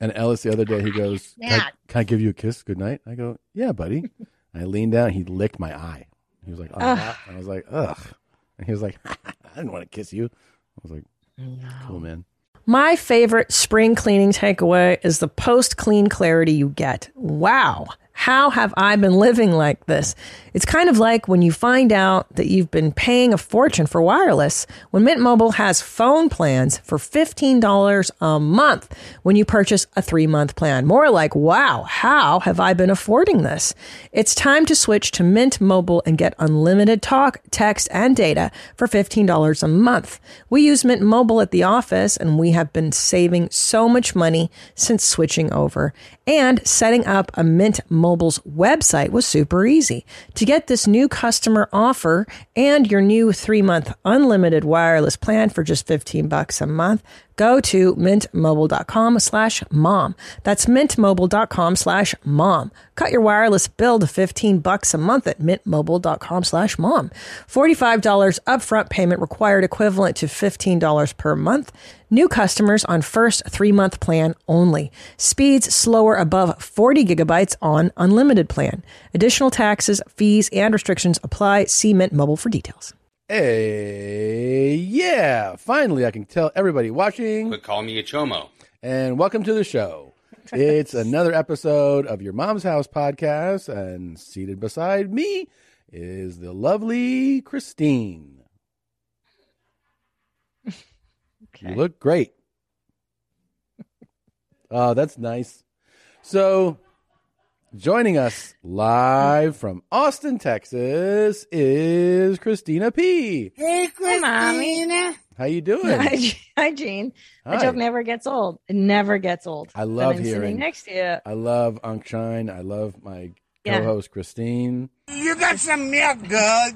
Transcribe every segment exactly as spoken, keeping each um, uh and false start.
And Ellis the other day, he goes, can I, can I give you a kiss? Good night. I go, yeah, buddy. I leaned down. He licked my eye. He was like, oh, uh, I was like, ugh. And he was like, I didn't want to kiss you. I was like, no. Cool, man. My favorite spring cleaning takeaway is the post-clean clarity you get. Wow. How have I been living like this? It's kind of like when you find out that you've been paying a fortune for wireless when Mint Mobile has phone plans for fifteen dollars a month when you purchase a three-month plan. More like, wow, how have I been affording this? It's time to switch to Mint Mobile and get unlimited talk, text, and data for fifteen dollars a month. We use Mint Mobile at the office, and we have been saving so much money since switching over. And setting up a Mint Mobile's website was super easy. To get this new customer offer and your new three-month unlimited wireless plan for just fifteen bucks a month, go to mintmobile.com slash mom. That's mintmobile.com slash mom. Cut your wireless bill to fifteen bucks a month at mintmobile.com slash mom. forty-five dollars upfront payment required, equivalent to fifteen dollars per month. New customers on first three-month plan only. Speeds slower above forty gigabytes on unlimited plan. Additional taxes, fees, and restrictions apply. See Mint Mobile for details. Hey, yeah. Finally, I can tell everybody watching. But call me a chomo. And welcome to the show. It's another episode of Your Mom's House podcast. And seated beside me is the lovely Christine. Okay. You look great. Oh, that's nice. So, joining us live from Austin, Texas, is Christina P. Hey, Christina. How you doing? Hi, Hi Gene. The joke never gets old. It never gets old. I love I'm hearing. Sitting next to you. I love Unc Shine. I love my Yeah. co-host Christine. You got some milk, good.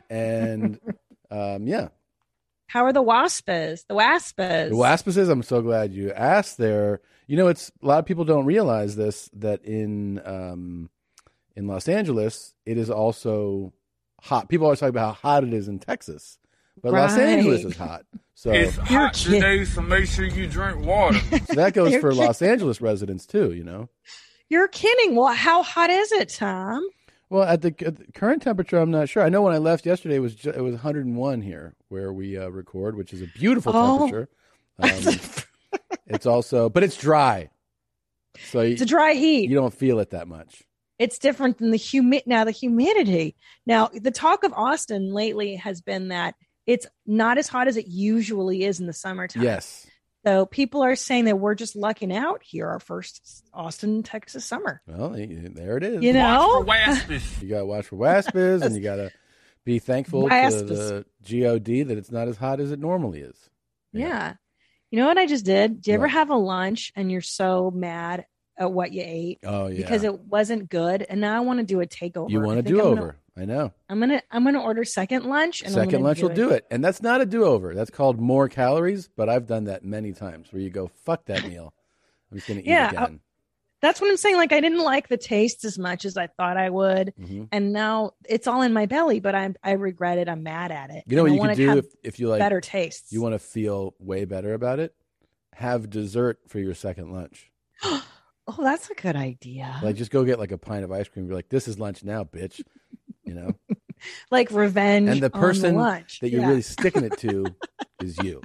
And um, yeah, How are the waspas? The waspas. the Waspises. I'm so glad you asked there. You know, it's a lot of people don't realize this, that in um, in Los Angeles, it is also hot. People always talk about how hot it is in Texas, but Los Right. Angeles is hot. So, It's hot today, so make sure you drink water. so that goes You're for kidding. Los Angeles residents too, you know. You're kidding. Well, how hot is it, Tom? Well, at the, at the current temperature, I'm not sure. I know when I left yesterday, it was ju- it was one hundred one here where we uh, record, which is a beautiful Oh. temperature. Um, it's also, but it's dry, so you, It's a dry heat. you don't feel it that much. It's different than the humid. Now the humidity. Now the talk of Austin lately has been that it's not as hot as it usually is in the summertime. Yes, So people are saying that we're just lucking out here, our first Austin, Texas summer. well, y- there it is. You know, Watch for waspis. You got to watch for waspis, and you got to be thankful to Waspis. the G O D that it's not as hot as it normally is. yeah. You know what I just did? Do you ever What? have a lunch and you're so mad at what you ate Oh yeah, because it wasn't good, and now I want to do a takeover? you want I to think do I'm gonna- over. I know. I'm gonna I'm gonna order second lunch. And I'm Second gonna lunch do will it. do it. And that's not a do-over. That's called more calories, but I've done that many times where you go, fuck that meal. I'm just going to eat Yeah, again. That's what I'm saying. Like I didn't like the taste as much as I thought I would, hmm and now it's all in my belly. But I I regret it. I'm mad at it. You know And what I you want could it to do have if, if you like, better tastes. you want to feel way better about it? Have dessert for your second lunch. Oh, that's a good idea. Like just go get like a pint of ice cream. Be like, this is lunch now, bitch. You know? Like revenge. And the on person lunch. that you're Yeah. really sticking it to is you.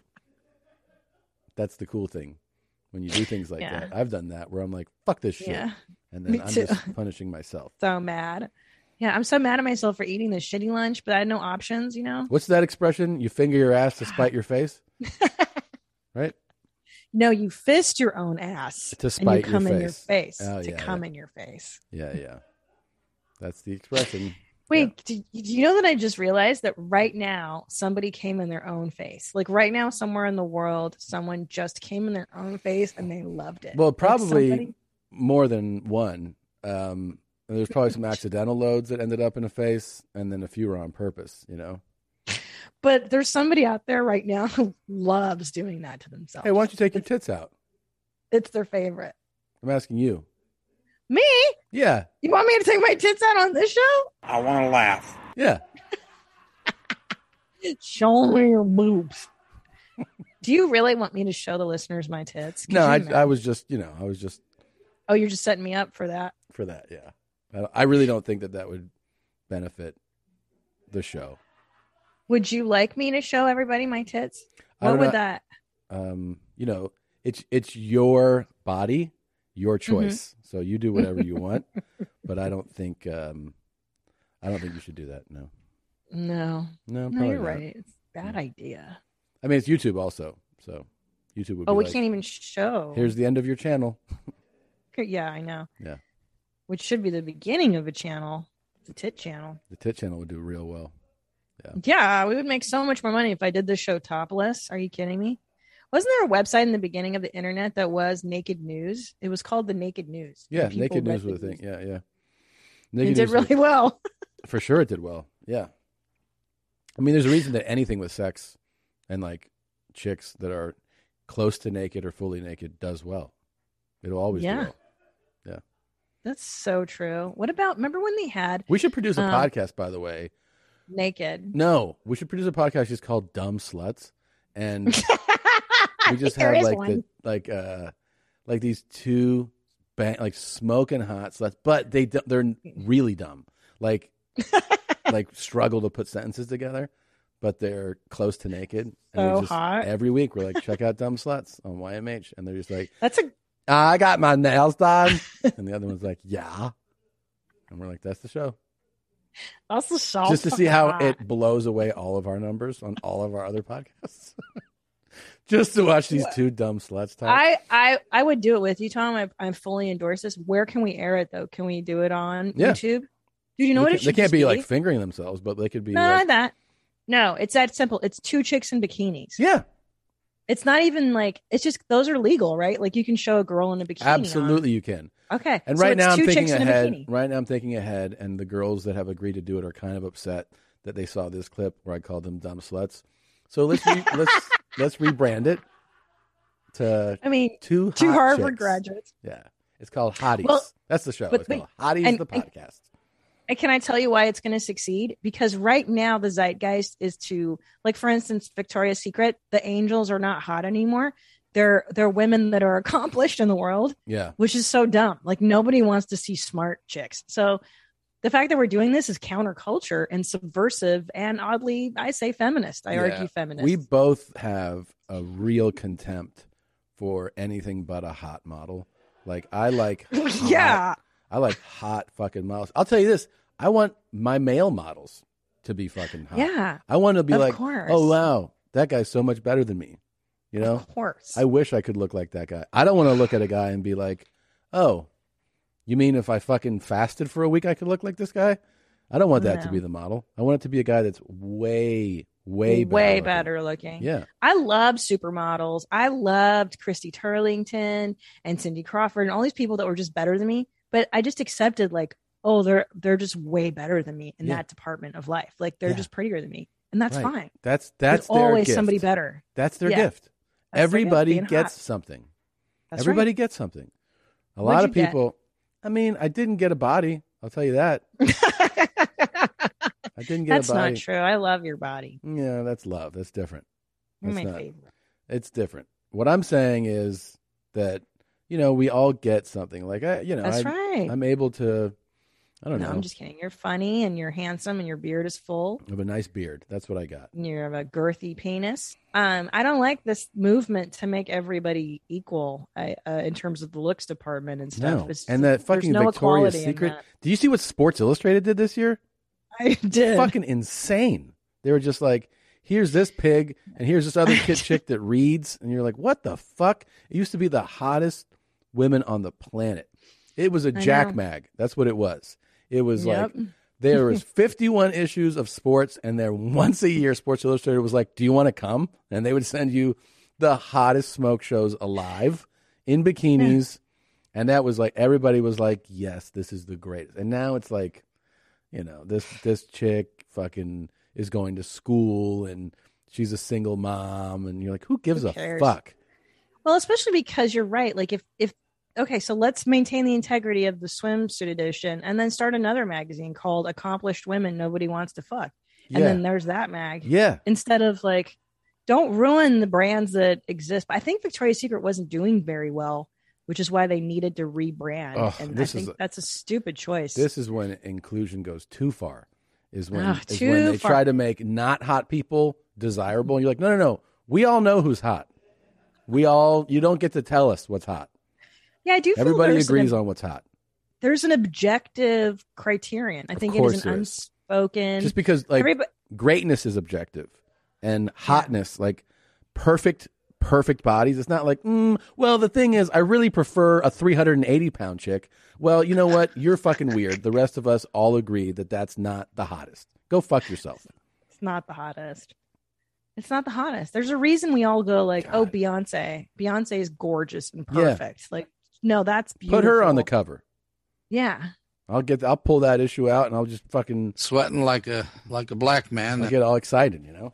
That's the cool thing. When you do things like Yeah. that. I've done that where I'm like, fuck this shit. Yeah. And then Me I'm too. just punishing myself. So mad. Yeah, I'm so mad at myself for eating this shitty lunch, but I had no options. You know. What's that expression? You finger your ass to spite your face? Right? No, you fist your own ass To and spite you your come in your face. face Oh, to yeah, come yeah. in your face. Yeah, yeah. That's the expression. Wait, do, do you know that I just realized that right now somebody came in their own face? Like right now, somewhere in the world, someone just came in their own face and they loved it. Well, Like probably somebody- more than one. Um, and there's probably some accidental loads that ended up in a face, and then a few were on purpose, you know? But there's somebody out there right now who loves doing that to themselves. Hey, why don't you take your tits out? It's their favorite. I'm asking you. Me? Yeah, You want me to take my tits out on this show? I want to laugh. yeah. Show me your boobs. Do you really want me to show the listeners my tits? Could No, you I, imagine? I was just, you know, I was just Oh, you're just setting me up for that. for that. Yeah, I, don't- I really don't think that that would benefit the show. Would you like me to show everybody my tits? I What don't would know. that? Um, you know, it's it's your body, your Mm-hmm. choice. So you do whatever you want. But I don't think um, I don't think you should do that. No, No. no, No, probably you're not. right. It's a bad idea. I mean, it's YouTube also. So YouTube would Oh, be we like, can't even show. here's the end of your channel. Yeah, I know. Yeah, Which should be the beginning of a channel, the tit channel. the tit channel would do real well. Yeah, we would make so much more money if I did this show topless. Are you kidding me? Wasn't there a website in the beginning of the internet that was Naked News? It was called the Naked News. Yeah, And people Naked read News was a the thing. Yeah, yeah. It Naked did News was- really well. For sure it did well. Yeah. I mean, there's a reason that anything with sex and like chicks that are close to naked or fully naked does well. It'll always Yeah. do well. Yeah. That's so true. What about, remember when they had We should produce a Um, podcast, by the way. Naked? No, we should produce a podcast just called Dumb Sluts. And we just There have is like one. the like uh like these two bang, like smoking hot sluts, but they d- they're really dumb. Like like struggle to put sentences together, but they're close to naked. And we So just, hot. every week we're like, check out Dumb Sluts on Y M H, and they're just like, That's a I got my nails done, and the other one's like, yeah, and we're like, that's the show. that's the show. Just to see how it blows away all of our numbers on all of our other podcasts. Just to watch these two dumb sluts talk. I, I I would do it with you, Tom. I I fully endorse this. Where can we air it though? Can we do it on Yeah. YouTube? Dude, you know they what can, it should they can't just be like fingering themselves, but they could be no, like, not that. No, it's that simple. It's two chicks in bikinis. yeah, It's not even like it's just those are legal, right? Like you can show a girl in a bikini. absolutely you can. on. Okay. And so right it's now I'm two thinking chicks in a ahead. bikini. Right now I'm thinking ahead, and the girls that have agreed to do it are kind of upset that they saw this clip where I called them dumb sluts. So let's re- let's let's rebrand it to I mean, two two hot Harvard chicks. graduates. Yeah, it's called Hotties. Well, That's the show. but- It's called but- Hotties and- the and- podcast. And can I tell you why it's going to succeed? Because right now the zeitgeist is to, like, for instance, Victoria's Secret. The angels are not hot anymore. They're they're women that are accomplished in the world, Yeah, which is so dumb. Like nobody wants to see smart chicks. So the fact that we're doing this is counterculture and subversive and oddly, I say feminist. I Yeah. argue feminist. we both have a real contempt for anything but a hot model. Like I like, hot- yeah. I like hot fucking models. I'll tell you this: I want my male models to be fucking hot. Yeah. I want to be Of like, course. oh wow, that guy's so much better than me. You know, Of course. I wish I could look like that guy. I don't want to look at a guy and be like, oh, you mean if I fucking fasted for a week, I could look like this guy? I don't want that to No. be the model. I want it to be a guy that's way, way better. way looking. better looking. Yeah. I love supermodels. I loved Christy Turlington and Cindy Crawford and all these people that were just better than me. But I just accepted like, oh, they're they're just way better than me in Yeah. that department of life. Like they're Yeah. just prettier than me, and that's Right. fine. That's that's There's their always gift. somebody better. That's their Yeah. gift. That's their gift, Everybody being gets hot. something. That's Everybody right. gets something. A What'd lot you of get? people. I mean, I didn't get a body. I'll tell you that. I didn't get That's a body. not true. I love your body. Yeah, that's love. That's different. You're That's my not- favorite. It's different. What I'm saying is that you know we all get something. Like I, you know, That's I, right. I'm able to. I don't no, know. I'm just kidding. You're funny and you're handsome and your beard is full. I have a nice beard. That's what I got. And you have a girthy penis. Um, I don't like this movement to make everybody equal I, uh, in terms of the looks department and stuff. No, It's- and that there's fucking no Victoria's equality in Secret. that. Do you see what Sports Illustrated did this year? I did. Fucking insane. They were just like, here's this pig, and here's this other kid chick that reads, and you're like, what the fuck? It used to be the hottest women on the planet. It was a I Jack know. mag. That's what it was. It was Yep. like there was fifty-one issues of sports, and there once a year, Sports Illustrated was like, "Do you want to come?" And they would send you the hottest smoke shows alive in bikinis, and that was like everybody was like, "Yes, this is the greatest." And now it's like, you know, this this chick fucking is going to school, and she's a single mom, and you're like, "Who gives Who a cares? fuck?" Well, especially because you're right. Like if if okay, so let's maintain the integrity of the swimsuit edition and then start another magazine called Accomplished Women Nobody Wants to Fuck. And Yeah. then there's that mag. Yeah, Instead of like, don't ruin the brands that exist. But I think Victoria's Secret wasn't doing very well, which is why they needed to rebrand. Ugh, and I this think is a- that's a stupid choice. This is when inclusion goes too far. Is when, Ugh, is too when they far. try to make not hot people desirable. And you're like, no, no, no. We all know who's hot. We all, you don't get to tell us what's hot. yeah, I do feel Everybody there's agrees an, on what's hot. there's an objective criterion. I think it course is an there is. unspoken. Just because like Everybody- greatness is objective and hotness, like perfect, perfect bodies. It's not like, mm, well, the thing is, I really prefer a three hundred eighty pound chick. Well, you know what? You're fucking weird. The rest of us all agree that that's not the hottest. Go fuck yourself. It's not the hottest. It's not the hottest. There's a reason we all go like, God. oh, Beyonce. Beyonce is gorgeous and Yeah. perfect. Like, no, that's beautiful. Put her on the cover. Yeah. I'll get. I'll pull that issue out and I'll just fucking Sweating like a like a black man. I'll get all excited. You know.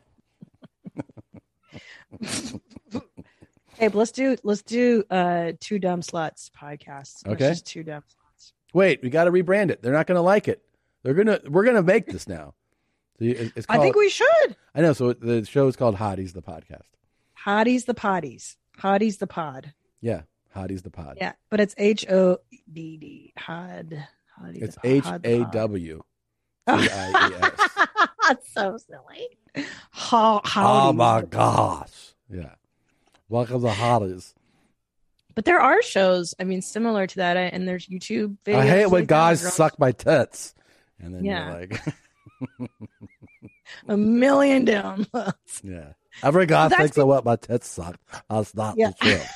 Hey, but let's do let's do uh two dumb sluts podcasts. Let's Okay. just two dumb sluts. Wait, we got to rebrand it. They're not going to like it. They're gonna. We're gonna make this now. So you- it's I called, think we should. I know. So the show is called Hotties the Podcast. Hotties the potties. Hotties the pod. Yeah, Hotties the Pod. Yeah, but it's H O D D. Hod. Hotties It's the H pod, A pod. W C I E S. That's so silly. How, Oh howdy. my gosh. Yeah. Welcome to Hotties. But there are shows, I mean, similar to that, and there's YouTube videos. I hate when like that, guys girls- suck my tits. And then Yeah. you're like, a million downloads. yeah. Every guy That's thinks I want my tits sucked. That's not Yeah. the truth.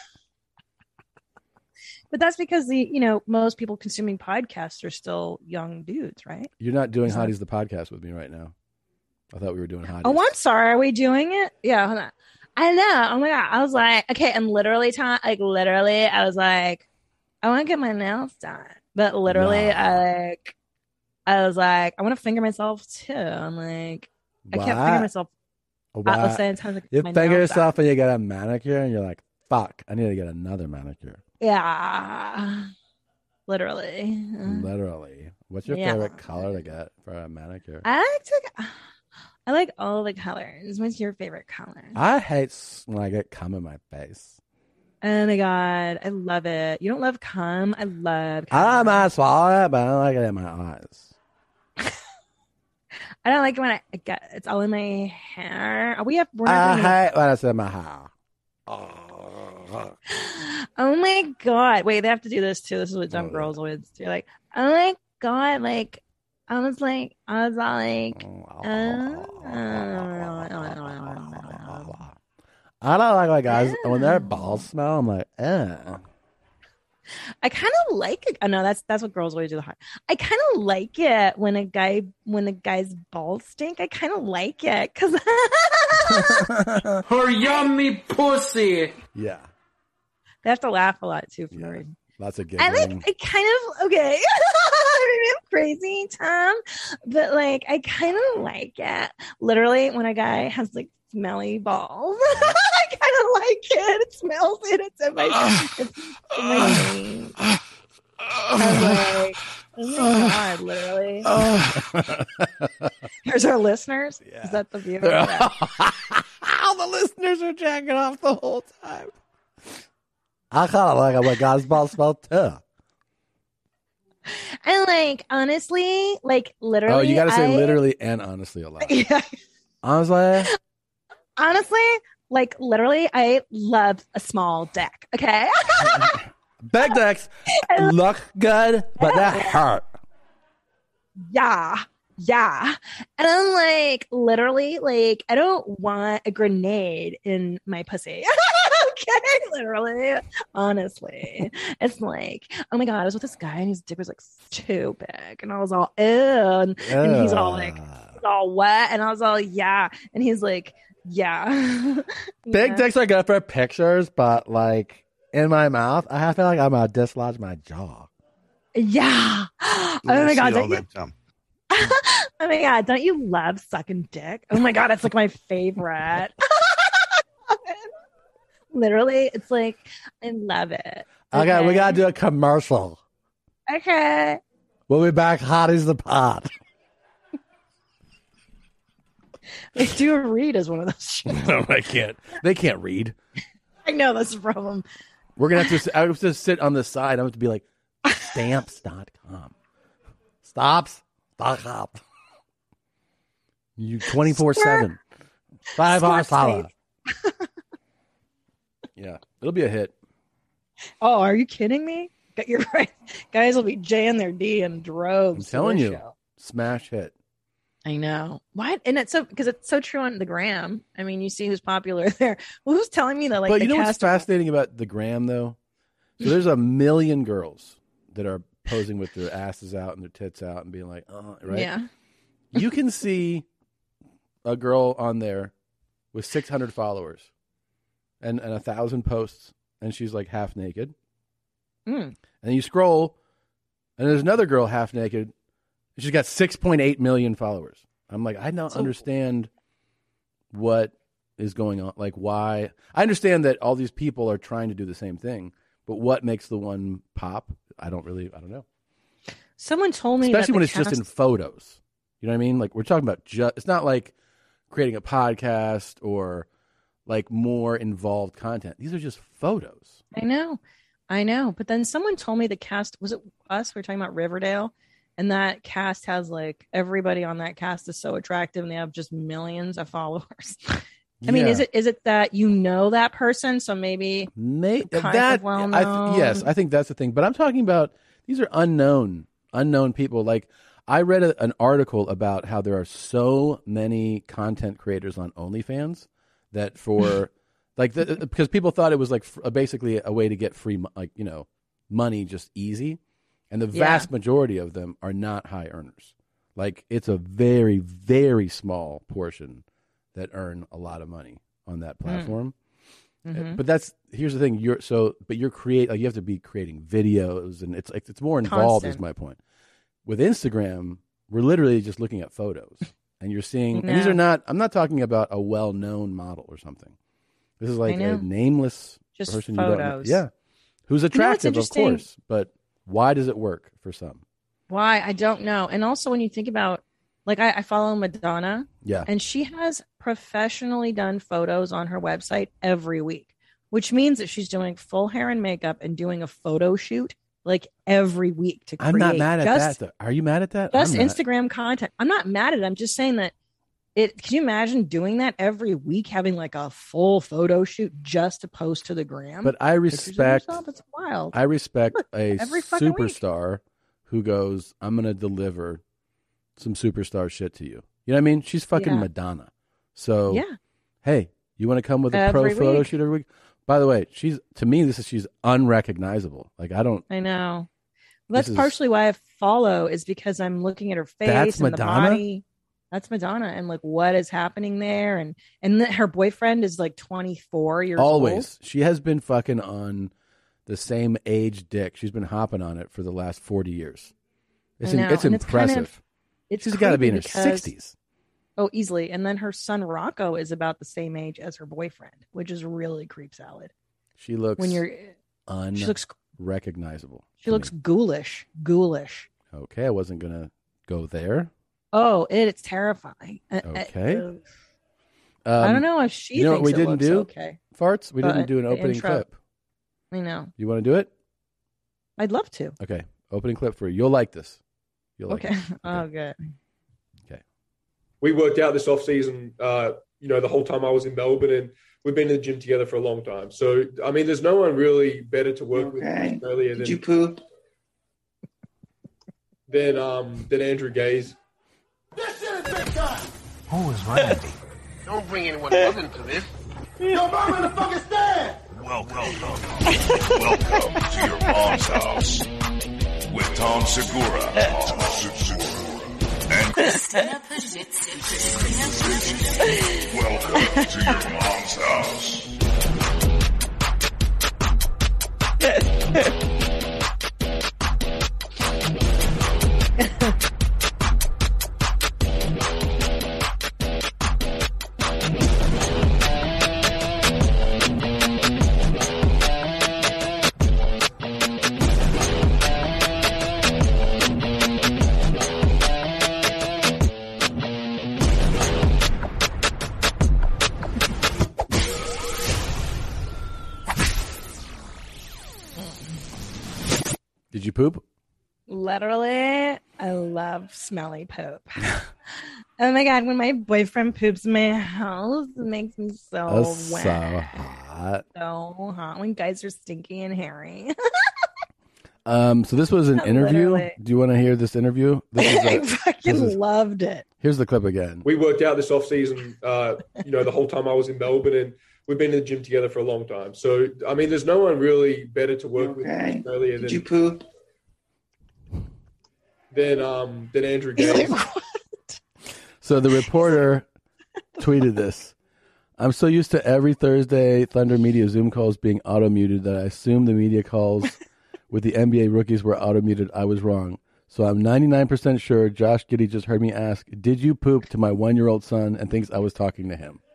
But that's because the you know most people consuming podcasts are still young dudes, right? You're not doing Is that- Hotties the Podcast with me right now. I thought we were doing Hotties. Oh, I'm sorry. Are we doing it? Yeah. Hold on. I know. Oh my god. I was like, okay, and literally, time like literally, I was like, I want to get my nails done, but literally, Wow. I like, I was like, I want to finger myself too. I'm like, I can't finger What? myself. I What? was saying times like You my finger nails yourself and you get a manicure and you're like, fuck, I need to get another manicure. done. Yeah. Literally. Literally. What's your Yeah. favorite color to get for a manicure? I like to. I like all the colors. What's your favorite color? I hate s- when I get cum in my face. Oh my god, I love it. You don't love cum? I love cum. I might swallow it, but I don't like it in my eyes. I don't like it when I, I get it's all in my hair. We have. We're I not gonna- hate when it's in my hair. oh my god! Wait, they have to do this too. This is what dumb Oh, girls always do. Like, oh my god! Like, I was like, I was all like, I don't like my guys when their balls smell. I'm like, eh. I kind of like it. Oh no, that's that's what girls always do. The hard. I kind of like it when a guy when the guy's balls stink. I kind of like it because Her yummy pussy. Yeah, they have to laugh a lot too for no Yeah. reason. lots of I giggling. like. I kind of okay. Maybe I'm crazy, Tom, but like I kind of like it. Literally, when a guy has like smelly balls, I kind of like it. It smells it. It's in my. It's in my face. I'm like, oh my god, literally. Here's our listeners. Yeah. Is that the view? All the listeners are jacking off the whole time. I kind of like it when guys' balls smell too. And like honestly, like literally. Oh, you got to say I- literally and honestly a lot. Yeah. Honestly, Honestly, like literally, I love a small dick. Okay. big dicks look good, but they hurt. Yeah. Yeah. And I'm like, literally, like, I don't want a grenade in my pussy. Okay. Literally. Honestly. It's like, oh my God, I was with this guy and his dick was like too big. And I was all, ew. And, and he's all like, he's all wet. And I was all, yeah. And he's like, yeah. Big Yeah. dicks are good for pictures, but like in my mouth, I feel like I'm gonna dislodge my jaw. Yeah. Oh my God. Don't you, That, um, oh my God. Don't you love sucking dick? Oh my God. It's like my favorite. Literally, it's like, I love it. Okay, we gotta do a commercial. Okay. We'll be back. Hotties the pod. They do read as one of those shows. No, I can't. They can't read. I know that's the problem. We're gonna have to. I have to sit on the side. I'm going to be like, stamps dot com. Stops. Stop. You twenty-four seven. Five hours. Yeah, it'll be a hit. Oh, are you kidding me? You're right. Guys will be jaying their D in droves. I'm telling you, show. Smash hit. I know. What? And it's so because it's so true on the gram. I mean, you see who's popular there. Well, who's telling me that? Like, but the you know what's cast- fascinating about the gram, though? So there's a million girls that are posing with their asses out and their tits out and being like, "Oh, right." Yeah. You can see a girl on there with six hundred followers and and a thousand posts, and she's like half naked. Mm. And you scroll, and there's another girl half naked. She's got six point eight million followers. I'm like, I don't So- understand what is going on. Like, why? I understand that all these people are trying to do the same thing, but what makes the one pop? I don't really, I don't know. Someone told me, Especially that when the it's just in cast- photos. You know what I mean? Like, we're talking about just, it's not like creating a podcast or like more involved content. These are just photos. I know, I know. But then someone told me the cast, was it us? We were talking about Riverdale, and that cast has like everybody on that cast is so attractive, and they have just millions of followers. I mean, Yeah. is it is it that you know that person, so maybe May, kind that of well I known? th- yes, I think that's the thing. But I'm talking about these are unknown, unknown people. Like I read a, an article about how there are so many content creators on OnlyFans that for like the, because people thought it was like f- basically a way to get free mo- like you know money just easy, and the Yeah. vast majority of them are not high earners. Like it's a very very small portion that earn a lot of money on that platform. Mhm. But that's here's the thing. You're so, but you're create like you have to be creating videos, and it's like it's more involved. Is Constant. my point. With Instagram, we're literally just looking at photos, and you're seeing. And these know. are not. I'm not talking about a well-known model or something. This is like a know. nameless Just person you don't know. photos. Yeah, who's You know what's attractive, of interesting? course. But why does it work for some? Why? I don't know. And also, when you think about, like, I, I follow Madonna, Yeah, and she has professionally done photos on her website every week, which means that she's doing full hair and makeup and doing a photo shoot like every week to create. I'm not mad at just, that. Though. Are you mad at that? Just I'm not. Instagram content. I'm not mad at it. I'm just saying that it. Can you imagine doing that every week, having like a full photo shoot just to post to the gram? But I Pictures of respect. yourself? It's wild. I respect Look, a every fucking week. superstar who goes, I'm going to deliver some superstar shit to you. You know what I mean? She's fucking Yeah. Madonna. So, Yeah. hey, you want to come with a Every pro photo week. shoot every week? By the way, she's to me, this is she's unrecognizable. Like, I don't, I know. That's This is- partially why I follow is because I'm looking at her face That's and Madonna? the body. That's Madonna, and like what is happening there, and and that her boyfriend is like twenty-four years old. always. She has been fucking on the same age dick. She's been hopping on it for the last forty years. It's, I in, know, it's and it's kind impressive. of- It's she's got to be in her creepy because- sixties. Oh, easily. And then her son Rocco is about the same age as her boyfriend, which is really creep salad. She looks When you're, she looks, unrecognizable. she looks ghoulish, ghoulish. Okay, I wasn't going to go there. Oh, it, it's terrifying. Uh, uh, Okay. uh, Um, I don't know if she you know what thinks we it didn't looks do? okay. Farts? We But didn't do an the opening intro- clip. I know. You want to do it? I'd love to. Okay. Opening clip for you. You'll like this. You'll like Okay. it. Oh, good. We worked out this off season, uh, you know, the whole time I was in Melbourne, and we've been in the gym together for a long time. So, I mean, there's no one really better to work with in Okay. Australia Did than you poo? than um than Andrew Gaze. Who is Randy? Don't bring anyone else into this. Welcome. Welcome to your mom's house with Tom Segura. And Christina Pajitsin. welcome to your mom's house. Did you poop? Literally, I love smelly poop. Oh my God, when my boyfriend poops in my house, it makes me so That's wet. so hot. So hot when guys are stinky and hairy. Um, so this was an interview. Literally. Do you want to hear this interview? This is I a- fucking this is- loved it. Here's the clip again. We worked out this off season, uh, you know, the whole time I was in Melbourne, and we've been in the gym together for a long time. So, I mean, there's no one really better to work with in Australia Did than you poop? than um than Andrew Gaze. So the reporter tweeted this. I'm so used to every Thursday Thunder Media Zoom calls being auto-muted that I assume the media calls with the N B A rookies were auto-muted. I was wrong. So I'm ninety-nine percent sure Josh Giddey just heard me ask, did you poop to my one-year-old son, and thinks I was talking to him.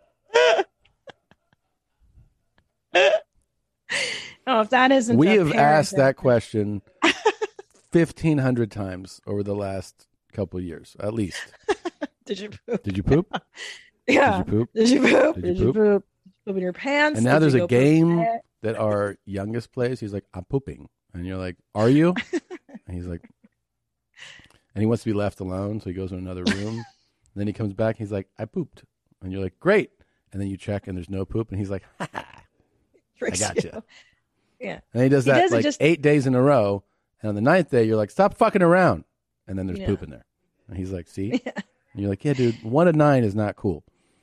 Oh, if that isn't We a have parent asked that question fifteen hundred times over the last couple of years, at least. Did you poop? Did you poop? Yeah. Did you poop? Did you poop? Did Did you you poop? poop? Poop in your pants? And now Did there's you a go poop game it? that our youngest plays. He's like, I'm pooping. And you're like, are you? And he's like, and he wants to be left alone. So he goes to another room. And then he comes back. He's like, I pooped. And you're like, great. And then you check and there's no poop. And he's like, ha ha, I Tricks got you. Yeah. And he does He that does it like just- eight days in a row. And on the ninth day, you're like, stop fucking around. And then there's Yeah. poop in there. And he's like, see? And you're like, yeah, dude, one to nine is not cool.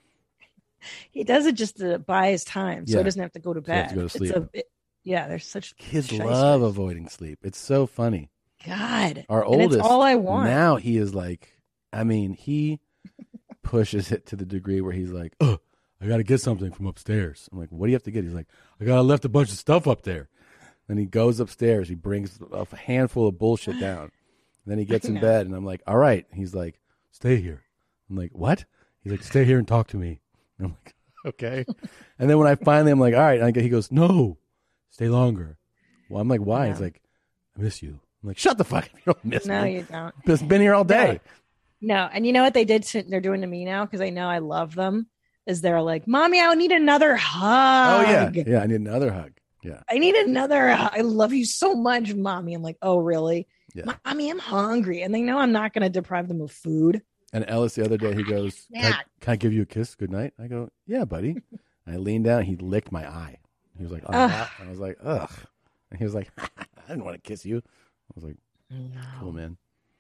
He does it just to buy his time, so Yeah. he doesn't have to go to So he has bed. to go to It's sleep. a- it- yeah, there's such Kids shysters. love avoiding sleep. It's so funny. God. Our And oldest, it's all I want. now he is like, I mean, he pushes it to the degree where he's like, oh, I got to get something from upstairs. I'm like, what do you have to get? He's like, I got to left a bunch of stuff up there. Then he goes upstairs. He brings a handful of bullshit down. And then he gets in know. bed, and I'm like, all right. He's like, stay here. I'm like, what? He's like, stay here and talk to me. And I'm like, okay. And then when I finally, I'm like, all right. And I go, he goes, no, stay longer. Well, I'm like, why? No. He's like, I miss you. I'm like, shut the fuck up. You don't miss No, me. you don't. It's been here all day. No, and you know what they did? To, they're doing to me now because I know I love them. Is they're like, "Mommy, I need another hug." Oh, yeah. Yeah, I need another hug. Yeah. I need another. hug. I love you so much, Mommy. I'm like, oh, really? Yeah. Mommy, I'm hungry, and they know I'm not going to deprive them of food. And Ellis the other day, he goes, can I, can I give you a kiss? Good night. I go, yeah, buddy. I leaned down. He licked my eye. He was like, oh, Ugh. that. I was like, ugh. And he was like, I didn't want to kiss you. I was like, cool, man.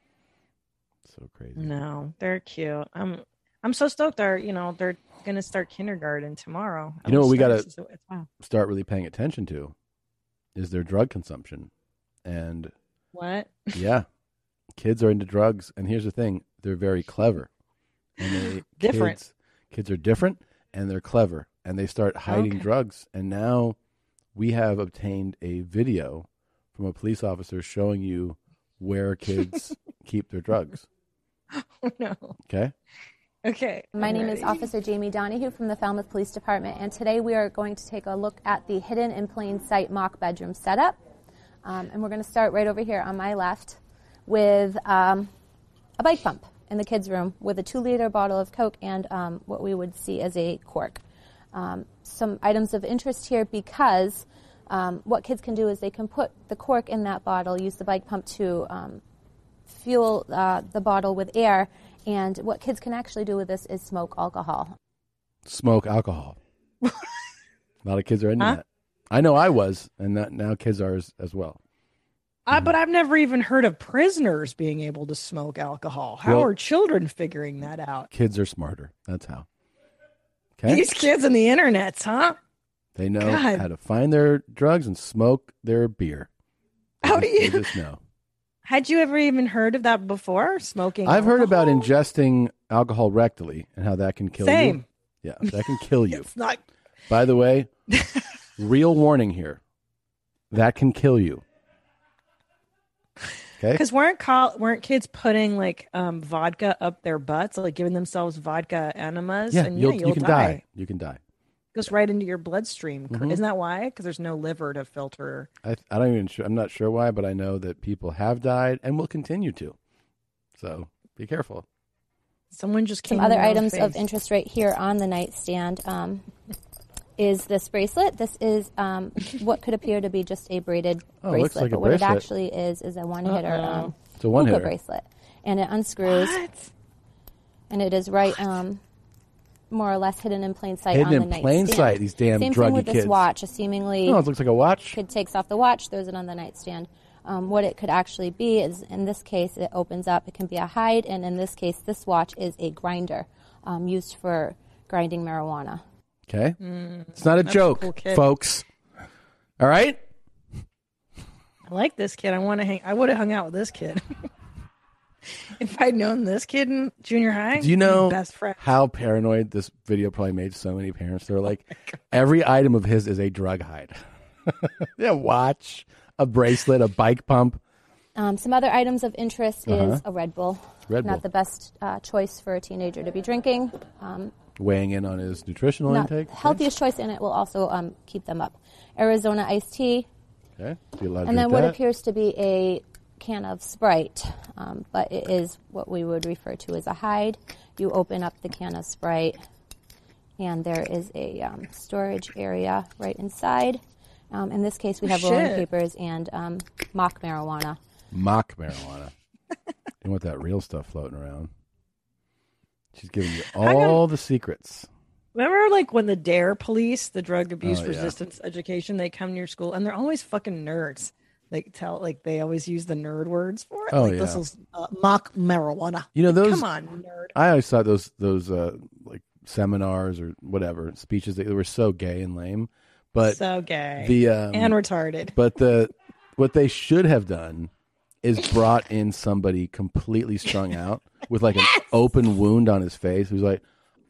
So crazy. No, they're cute. I'm I'm so stoked. They're you know they're going to start kindergarten tomorrow. You know what we got Almost to started, so it's- wow. start really paying attention to is their drug consumption. And What? yeah, kids are into drugs. And here's the thing. They're very clever. And they Different. Kids, kids are different and they're clever. And they start hiding Okay. drugs. And now we have obtained a video from a police officer showing you where kids keep their drugs. Oh, no. Okay? Okay. My I'm name is ready. Officer Jamie Donahue from the Falmouth Police Department, and today we are going to take a look at the hidden in plain sight mock bedroom setup. Um, and we're going to start right over here on my left with um, a bike pump in the kids' room with a two-liter bottle of Coke and um, what we would see as a cork. Um, some items of interest here because um, what kids can do is they can put the cork in that bottle, use the bike pump to um, fuel uh, the bottle with air, and what kids can actually do with this is smoke alcohol. Smoke alcohol. A lot of kids are into Huh? that. I know I was, and that, now kids are as, as well. Uh, but I've never even heard of prisoners being able to smoke alcohol. How Well- are children figuring that out? Kids are smarter. That's how. Okay? These kids on the internets, huh? They know God. how to find their drugs and smoke their beer. They How just, do you- They just know. Had you ever even heard of that before? Smoking. I've heard about alcohol? ingesting alcohol rectally and how that can kill Same. you. Yeah, that can kill you. It's not. By the way, real warning here. That can kill you. Okay? Because weren't col- weren't kids putting like um, vodka up their butts, like giving themselves vodka enemas? Yeah, and you'll, yeah, you'll you can die. die. You can die. Goes right into your bloodstream. Mhm. Isn't that why? Because there's no liver to filter. I, I don't even sure, I'm not sure why, but I know that people have died and will continue to. So be careful. Someone just came. Some other in my items of face. interest right here on the nightstand. Um, is this bracelet. This is um, what could appear to be just a braided Oh, it looks bracelet, like a but what bracelet. it actually is is a one-hitter um, It's a one hookah hitter. bracelet, and it unscrews, and it is right um, more or less hidden in plain sight Hidden on the in plain nightstand. sight, these damn Same druggy thing with kids. this watch. A seemingly Oh, it looks like a watch. kid takes off the watch, throws it on the nightstand. Um, what it could actually be is, in this case, it opens up. It can be a hide, and in this case, this watch is a grinder um, used for grinding marijuana. Okay. It's not a that's a joke, cool kid. folks. All right? I like this kid. I want to hang. I would have hung out with this kid. If I'd known this kid in junior high, Do you know best friend. how paranoid this video probably made so many parents? They're like, Oh every item of his is a drug hide. Yeah, watch, a bracelet, a bike pump. Um, some other items of interest Uh-huh. is a Red Bull. Red Bull. Not the best uh, choice for a teenager to be drinking. Um, Weighing in on his nutritional not intake. the healthiest choice, and it will also um, keep them up. Arizona iced tea, Okay. So you allowed to and then drink what that? appears to be a can of Sprite, um, but it is what we would refer to as a hide. You open up the can of Sprite, and there is a um, storage area right inside. Um, in this case, we have Oh, rolling shit. papers and um, mock marijuana. Mock marijuana. You want that real stuff floating around. She's giving you all the secrets. Remember, like when the DARE police, the drug abuse Oh, yeah. resistance education, they come to your school and they're always fucking nerds. They tell, like, they always use the nerd words for it. Oh, like, yeah. This is uh, mock marijuana. You know, Like, those. Come on, nerd. I always thought those, those uh, like seminars or whatever, speeches, they, they were so gay and lame. But So gay. the um, And retarded. But the what they should have done is brought in somebody completely strung out with like an open wound on his face who's like,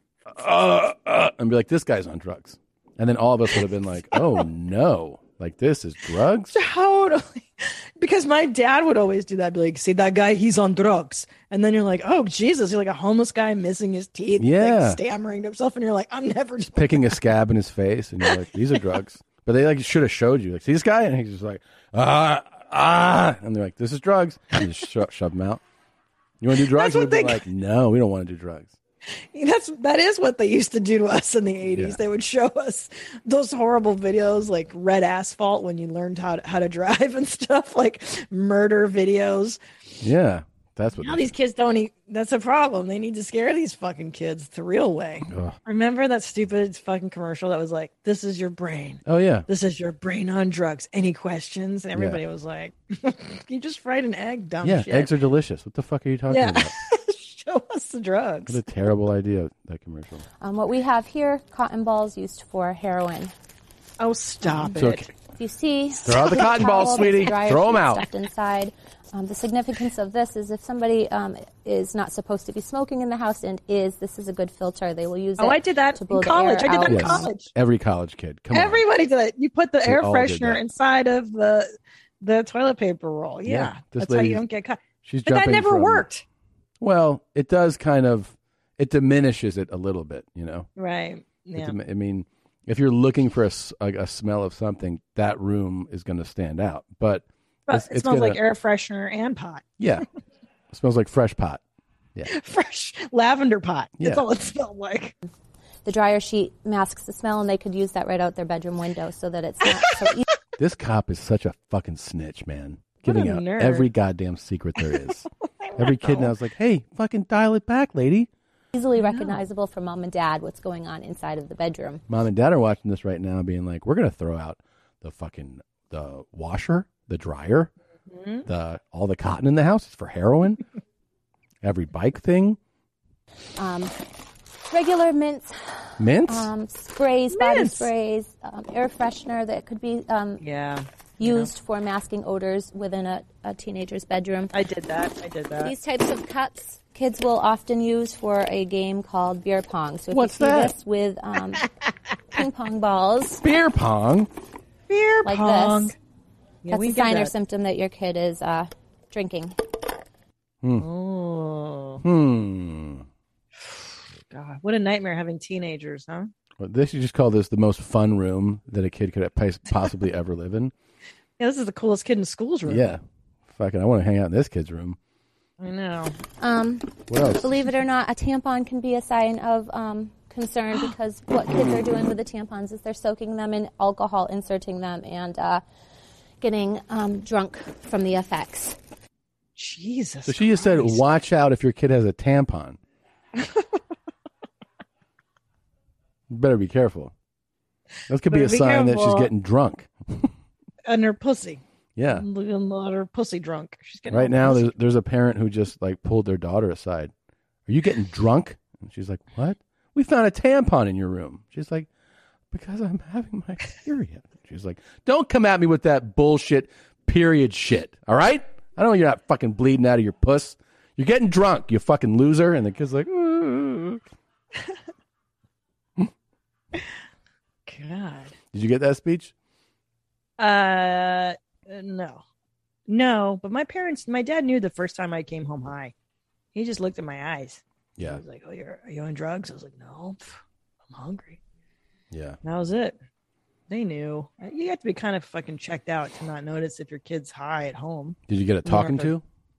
uh, uh, and be like, this guy's on drugs. And then all of us would have been like, oh no, like this is drugs? Totally. Because my dad would always do that. Be like, see that guy, he's on drugs. And then you're like, oh, Jesus, you're like a homeless guy missing his teeth, Yeah. like, stammering to himself. And you're like, I'm never. Picking a scab in his face, and you're like, these are drugs. But they like should have showed you, like, see this guy? And he's just like, ah, ah. And they're like, this is drugs. And you just sho- shove them out. You want to do drugs? That's what And they'd be they- like, no, we don't want to do drugs. That's that is what they used to do to us in the eighties. Yeah. They would show us those horrible videos like Red Asphalt when you learned how to, how to drive and stuff, like murder videos. Yeah, that's what. Now these kids don't eat. That's a problem. They need to scare these fucking kids the real way. Ugh. Remember that stupid fucking commercial that was like, "This is your brain. Oh yeah. This is your brain on drugs. Any questions?" And everybody was like, "You just fried an egg, dumb Yeah, shit." eggs are delicious. What the fuck are you talking Yeah. about? Show us the drugs. What a terrible idea, that commercial. Um, what we have here, cotton balls used for heroin. Oh, stop It's it. okay. If you see, Throw out the cotton balls, towel, there's a sweetie. dryer Throw 'em sheet out. Stuffed inside. Um, the significance of this is if somebody um, is not supposed to be smoking in the house and is, this is a good filter. They will use Oh, it I did that to blow in the college. air I did that in out. Yes. college. Every college kid. Come on. Everybody did it. You put the We air all did freshener that. inside of the the toilet paper roll. Yeah, Yeah, this that's how lady- you don't get caught. She's But that jumping never from- worked. Well, it does kind of. It diminishes it a little bit, you know. Right. It Yeah. dim- I mean, if you're looking for a, s- a- a smell of something, that room is going to stand out. But, But it's, it it's smells gonna, like air freshener and pot. Yeah, it smells like fresh pot. Yeah, Fresh lavender pot. That's Yeah. all it smelled like. The dryer sheet masks the smell, and they could use that right out their bedroom window so that it's not so easy. this cop is such a fucking snitch, man. What a Giving out nerd. every goddamn secret there is. Every kid now is like, "Hey, fucking dial it back, lady." easily recognizable from mom and dad what's going on inside of the bedroom. Mom and dad are watching this right now, being like, "We're gonna throw out the fucking the washer, the dryer, Mm-hmm. the all the cotton in the house is for heroin. Every bike thing, Um, regular mints, mints. um, sprays, body Mints. sprays, um, air freshener that could be um, Yeah. used for masking odors within a, a teenager's bedroom. I did that. I did that. These types of cups kids will often use for a game called beer pong. So if What's you see that? this with um, ping pong balls Beer pong. Beer like pong. this, Yeah, that's we a did sign or that. symptom that your kid is uh, drinking. Oh, Hmm. God. What a nightmare having teenagers, huh? Well, this you just call this the most fun room that a kid could pos- possibly ever live in. Yeah, this is the coolest kid in school's room. Yeah. Fucking, I want to hang out in this kid's room. I know. Um, What else? believe it or not, a tampon can be a sign of um, concerned because what kids are doing with the tampons is they're soaking them in alcohol, inserting them, and uh, getting um, drunk from the effects. Jesus. So she just said, watch out if your kid has a tampon. You better be careful. That could be Better a be sign that she's careful. getting drunk. And her pussy. Yeah. Let her pussy drunk. She's getting Right all now, pussy. there's, there's a parent who just like pulled their daughter aside. Are you getting drunk? And she's like, what? We found a tampon in your room. She's like, because I'm having my period. She's like, don't come at me with that bullshit period shit. All right? I know you're not fucking bleeding out of your puss. You're getting drunk, you fucking loser. And the kid's like, "Ooh." God. Did you get that speech? Uh, no. No, but my parents, my dad knew the first time I came home high. He just looked at my eyes. Yeah. He was like, oh, you're, are you on drugs? I was like, no, pff, I'm hungry. Yeah. That was it. They knew. You have to be kind of fucking checked out to not notice if your kid's high at home. Did you get a talking to?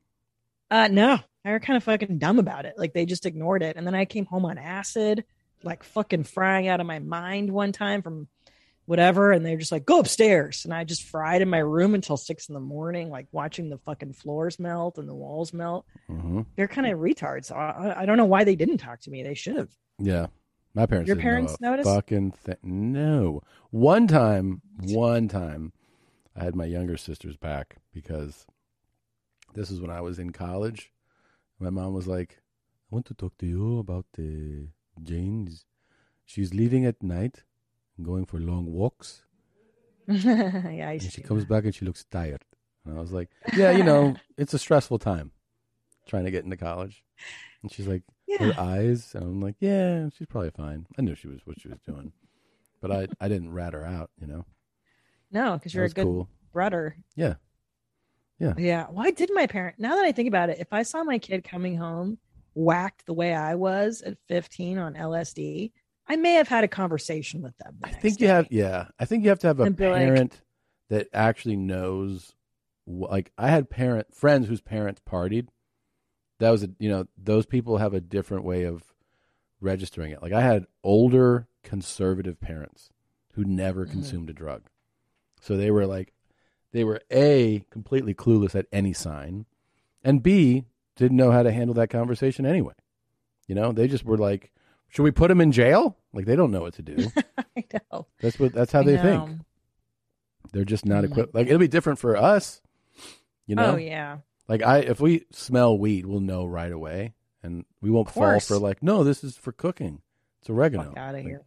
Uh, no. They were kind of fucking dumb about it. Like, they just ignored it. And then I came home on acid, like fucking frying out of my mind one time from whatever. And they were just like, go upstairs. And I just fried in my room until six in the morning, like watching the fucking floors melt and the walls melt. Mm-hmm. They're kind of retards. I, I don't know why they didn't talk to me. They should have. Yeah. My parents Your didn't parents know a notice? fucking thing. No. One time, one time, I had my younger sister's back because this is when I was in college. My mom was like, I want to talk to you about uh, Jane. She's leaving at night and going for long walks. Yeah, I And see. she comes back and she looks tired. And I was like, yeah, you know, it's a stressful time trying to get into college. And she's like, Yeah. her eyes. And I'm like, yeah, she's probably fine. I knew she was what she was doing. But I, I didn't rat her out, you know? No, because That you're a was good cool. brother. Yeah. Yeah. Yeah. Why did my parent? Now that I think about it, if I saw my kid coming home whacked the way I was at fifteen on L S D, I may have had a conversation with them. I think you have, yeah. I think you have to have a And be like- parent that actually knows. wh- Like, I had parent friends whose parents partied. That was, a, you know, those people have a different way of registering it. Like, I had older conservative parents who never Mhm. consumed a drug. So they were like, they were A, completely clueless at any sign, and B, didn't know how to handle that conversation anyway. You know, they just were like, should we put him in jail? Like, they don't know what to do. I know. That's what. That's how I they know. think. They're just not Oh my equipped. Like, it'll be different for us. You know. Oh, yeah. Like, I, if we smell weed, we'll know right away, and we won't Of fall course. for like, no, this is for cooking. It's oregano. Fuck out of Like, here.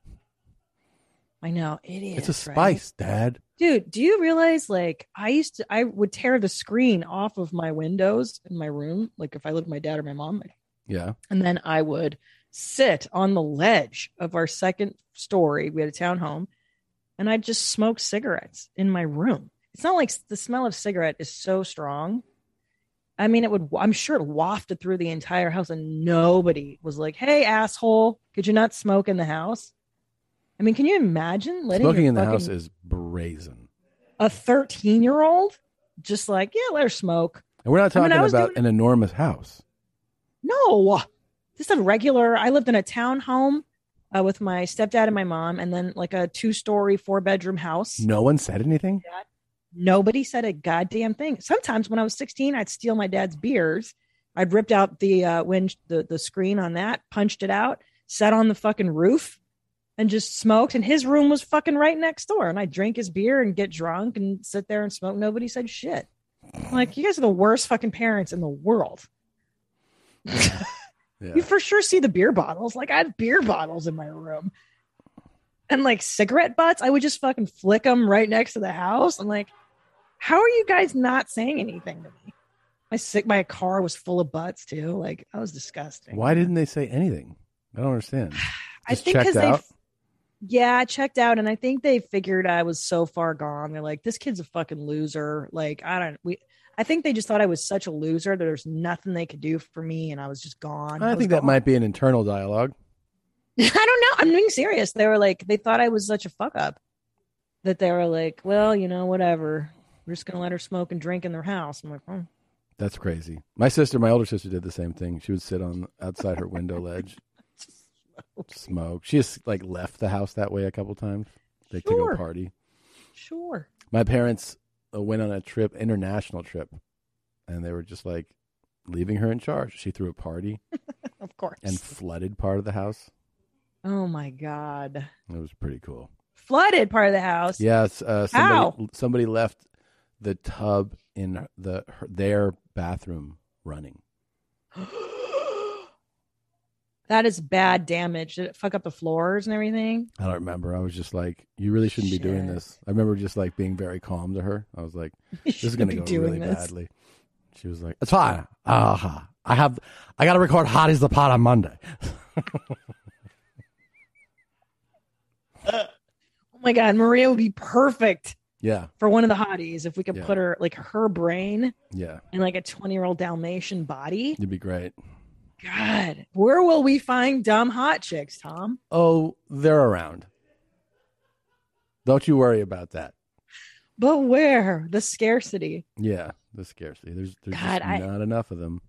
I know. Idiots. It's a right? spice, Dad. Dude, do you realize like I used to I would tear the screen off of my windows in my room, like if I lived with my dad or my mom, Yeah. and then I would sit on the ledge of our second story. We had a townhome, and I'd just smoke cigarettes in my room. It's not like the smell of cigarette is so strong. I mean, it would, I'm sure it wafted through the entire house, and nobody was like, hey, asshole, could you not smoke in the house? I mean, can you imagine letting Smoking your in the fucking- house is brazen. a thirteen year old just like, yeah, let her smoke. And we're not I mean, talking I was about doing- an enormous house. No, just a regular. I lived in a townhome uh, with my stepdad and my mom, and then like a two story, four bedroom house. No one said anything? Nobody said a goddamn thing. Sometimes when I was sixteen, I'd steal my dad's beers. I'd ripped out the uh, wind, the, the screen on that, punched it out, sat on the fucking roof and just smoked. And his room was fucking right next door. And I'd drink his beer and get drunk and sit there and smoke. Nobody said shit. I'm like, you guys are the worst fucking parents in the world. Yeah. You for sure see the beer bottles. Like I had beer bottles in my room. And like cigarette butts, I would just fucking flick them right next to the house. I'm like, how are you guys not saying anything to me? My sick, my car was full of butts too. Like I was disgusting. Why didn't they say anything? I don't understand. I Just think checked because they, out? yeah, I checked out, and I think they figured I was so far gone. They're like, this kid's a fucking loser. Like I don't, we, I think they just thought I was such a loser that there's nothing they could do for me, and I was just gone. I was think that gone. might be an internal dialogue. I don't know. I'm being serious. They were like, they thought I was such a fuck up that they were like, well, you know, whatever. We're just gonna let her smoke and drink in their house. I'm like, oh. That's crazy. My sister, my older sister, did the same thing. She would sit on outside her window ledge. smoke. She just like left the house that way a couple times. They took Sure. a party. Sure. My parents uh, went on a trip, international trip, and they were just like leaving her in charge. She threw a party Of course. and flooded part of the house. Oh my God. It was pretty cool. Flooded part of the house. Yes, uh, How? somebody somebody left the tub in the her, their bathroom running. That is bad damage. Did it fuck up the floors and everything? I don't remember. I was just like, you really shouldn't be doing Shit. this. I remember just like being very calm to her. I was like, You this is shouldn't going to be go doing really this. badly. She was like, it's fine. Uh, I have, I got to record Hottie's the Pot on Monday. Oh my God, Maria would be perfect Yeah. for one of the hotties if we could Yeah. put her, like her brain Yeah. in like a twenty year old Dalmatian body. You'd be great. God, where will we find dumb hot chicks, Tom? Oh, they're around. Don't you worry about that. But where? The scarcity. Yeah. The scarcity. There's, there's God, just I- not enough of them.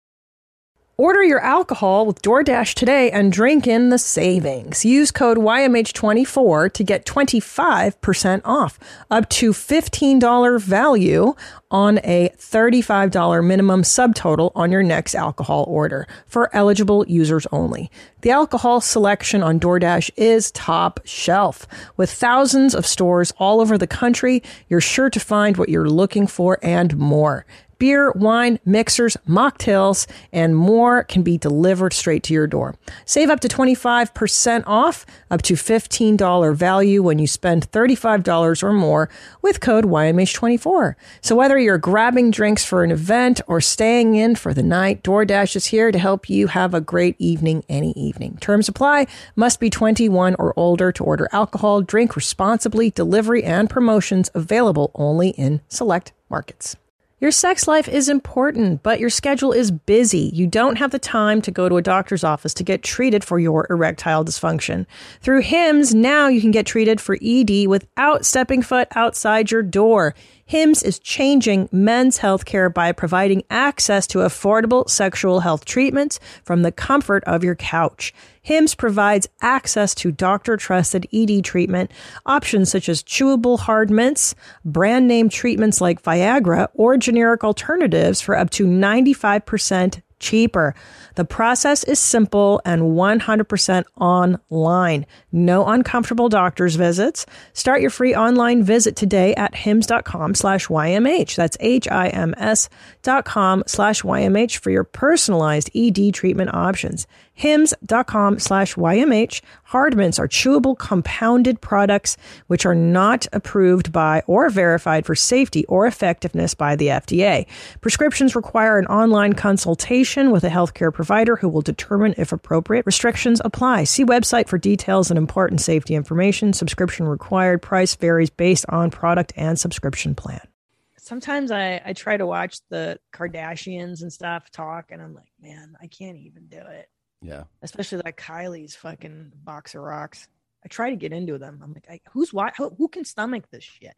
Order your alcohol with DoorDash today and drink in the savings. Use code Y M H twenty-four to get twenty-five percent off, up to fifteen dollars value on a thirty-five dollars minimum subtotal on your next alcohol order for eligible users only. The alcohol selection on DoorDash is top shelf. With thousands of stores all over the country, you're sure to find what you're looking for and more. Beer, wine, mixers, mocktails, and more can be delivered straight to your door. Save up to twenty-five percent off, up to fifteen dollars value when you spend thirty-five dollars or more with code Y M H twenty-four. So whether you're grabbing drinks for an event or staying in for the night, DoorDash is here to help you have a great evening any evening. Terms apply. Must be twenty-one or older to order alcohol. Drink responsibly. Delivery and promotions available only in select markets. Your sex life is important, but your schedule is busy. You don't have the time to go to a doctor's office to get treated for your erectile dysfunction. Through Hims, now you can get treated for E D without stepping foot outside your door. Hims is changing men's healthcare by providing access to affordable sexual health treatments from the comfort of your couch. Hims provides access to doctor-trusted E D treatment options such as chewable hard mints, brand name treatments like Viagra, or generic alternatives for up to ninety-five percent cheaper. The process is simple and one hundred percent online. No uncomfortable doctor's visits. Start your free online visit today at hims.com slash YMH. That's H-I-M-S dot com slash YMH for your personalized E D treatment options. Hims.com slash YMH. Hard mints are chewable compounded products which are not approved by or verified for safety or effectiveness by the F D A. Prescriptions require an online consultation with a healthcare provider who will determine if appropriate. Restrictions apply. See website for details and important safety information. Subscription required. Price varies based on product and subscription plan. Sometimes I, I try to watch the Kardashians and stuff talk, and I'm like, man, I can't even do it. Yeah. Especially like Kylie's fucking box of rocks. I try to get into them. I'm like, I, who's why? Who, who can stomach this shit?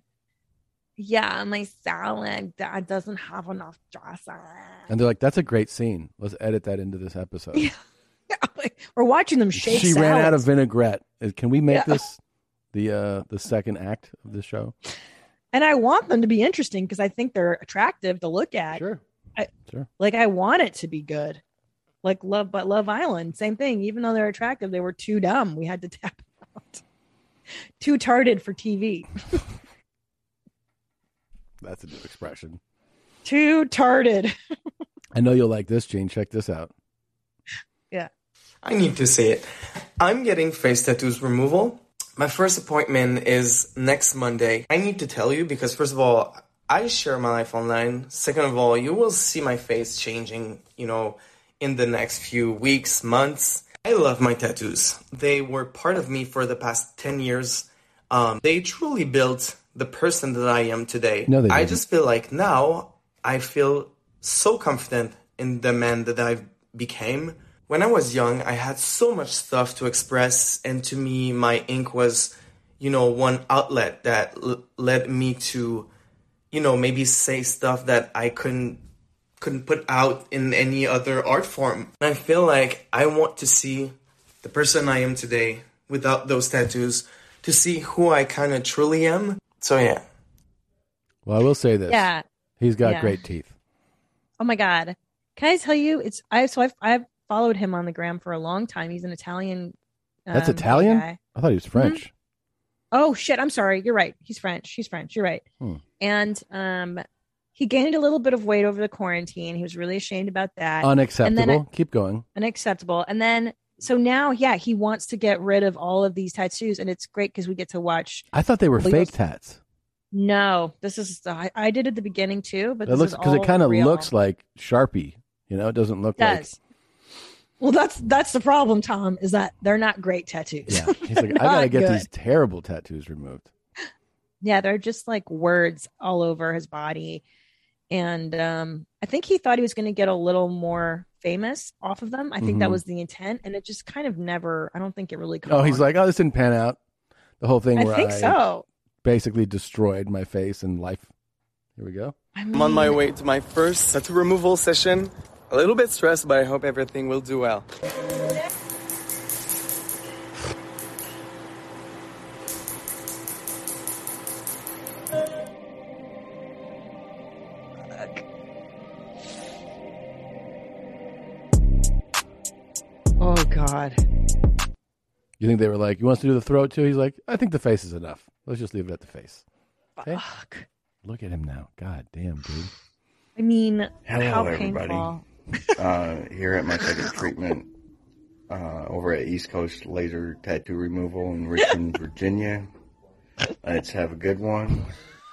Yeah, my salad that doesn't have enough dressing. And they're like, that's a great scene. Let's edit that into this episode. Yeah. We're watching them shake. She ran out of salads. vinaigrette. Uh, Can we make Yeah. this the uh, the second act of the show? And I want them to be interesting because I think they're attractive to look at. Sure. I, Sure. Like I want it to be good. Like Love, but Love Island, same thing. Even though they're attractive, they were too dumb. We had to tap out. Too tarded for T V. That's a new expression. Too tarded. I know you'll like this, Jane. Check this out. Yeah. I need to say it. I'm getting face tattoos removal. My first appointment is next Monday. I need to tell you because, first of all, I share my life online. Second of all, you will see my face changing, you know, in the next few weeks, months. I love my tattoos. They were part of me for the past ten years. Um, they truly built the person that I am today. No, they I didn't. just feel like now I feel so confident in the man that I became. When I was young, I had so much stuff to express, and to me, my ink was, you know, one outlet that l- led me to, you know, maybe say stuff that I couldn't couldn't put out in any other art form. And I feel like I want to see the person I am today without those tattoos, to see who I kind of truly am. So yeah. Well, I will say this. Yeah. He's got Yeah. great teeth. Oh my God. Can I tell you, it's, I, so I've, I've followed him on the gram for a long time. He's an Italian. That's um, Italian? guy. I thought he was French. Oh shit. I'm sorry. You're right. He's French. He's French. You're right. Hmm. And, um, he gained a little bit of weight over the quarantine. He was really ashamed about that. Unacceptable. And then, Keep going. unacceptable. And then, so now, yeah, he wants to get rid of all of these tattoos, and it's great because we get to watch. I thought they were Legal- fake tats. No, this is I, I did at the beginning too, but It this looks is because it all kind of real. looks like Sharpie. You know, it doesn't look It does. Well, that's that's the problem, Tom, is that they're not great tattoos. like. Yeah, he's like, I gotta get these terrible tattoos removed. Yeah, they're just like words all over his body. And um, I think he thought he was going to get a little more famous off of them. I think that Mhm. was the intent. And it just kind of never, I don't think it really Oh, he's like, oh, this didn't pan out. The whole thing I where think I so. basically destroyed my face and life. Here we go. I'm on my way to my first tattoo removal session. A little bit stressed, but I hope everything will do well. Oh, God. You think they were like, you want us to do the throat too? He's like, I think the face is enough. Let's just leave it at the face. Okay? Fuck. Look at him now. God damn, dude. I mean, Hello, how everybody. painful. uh, here at my second treatment uh, over at East Coast Laser Tattoo Removal in Richmond, Virginia. Let's have a good one.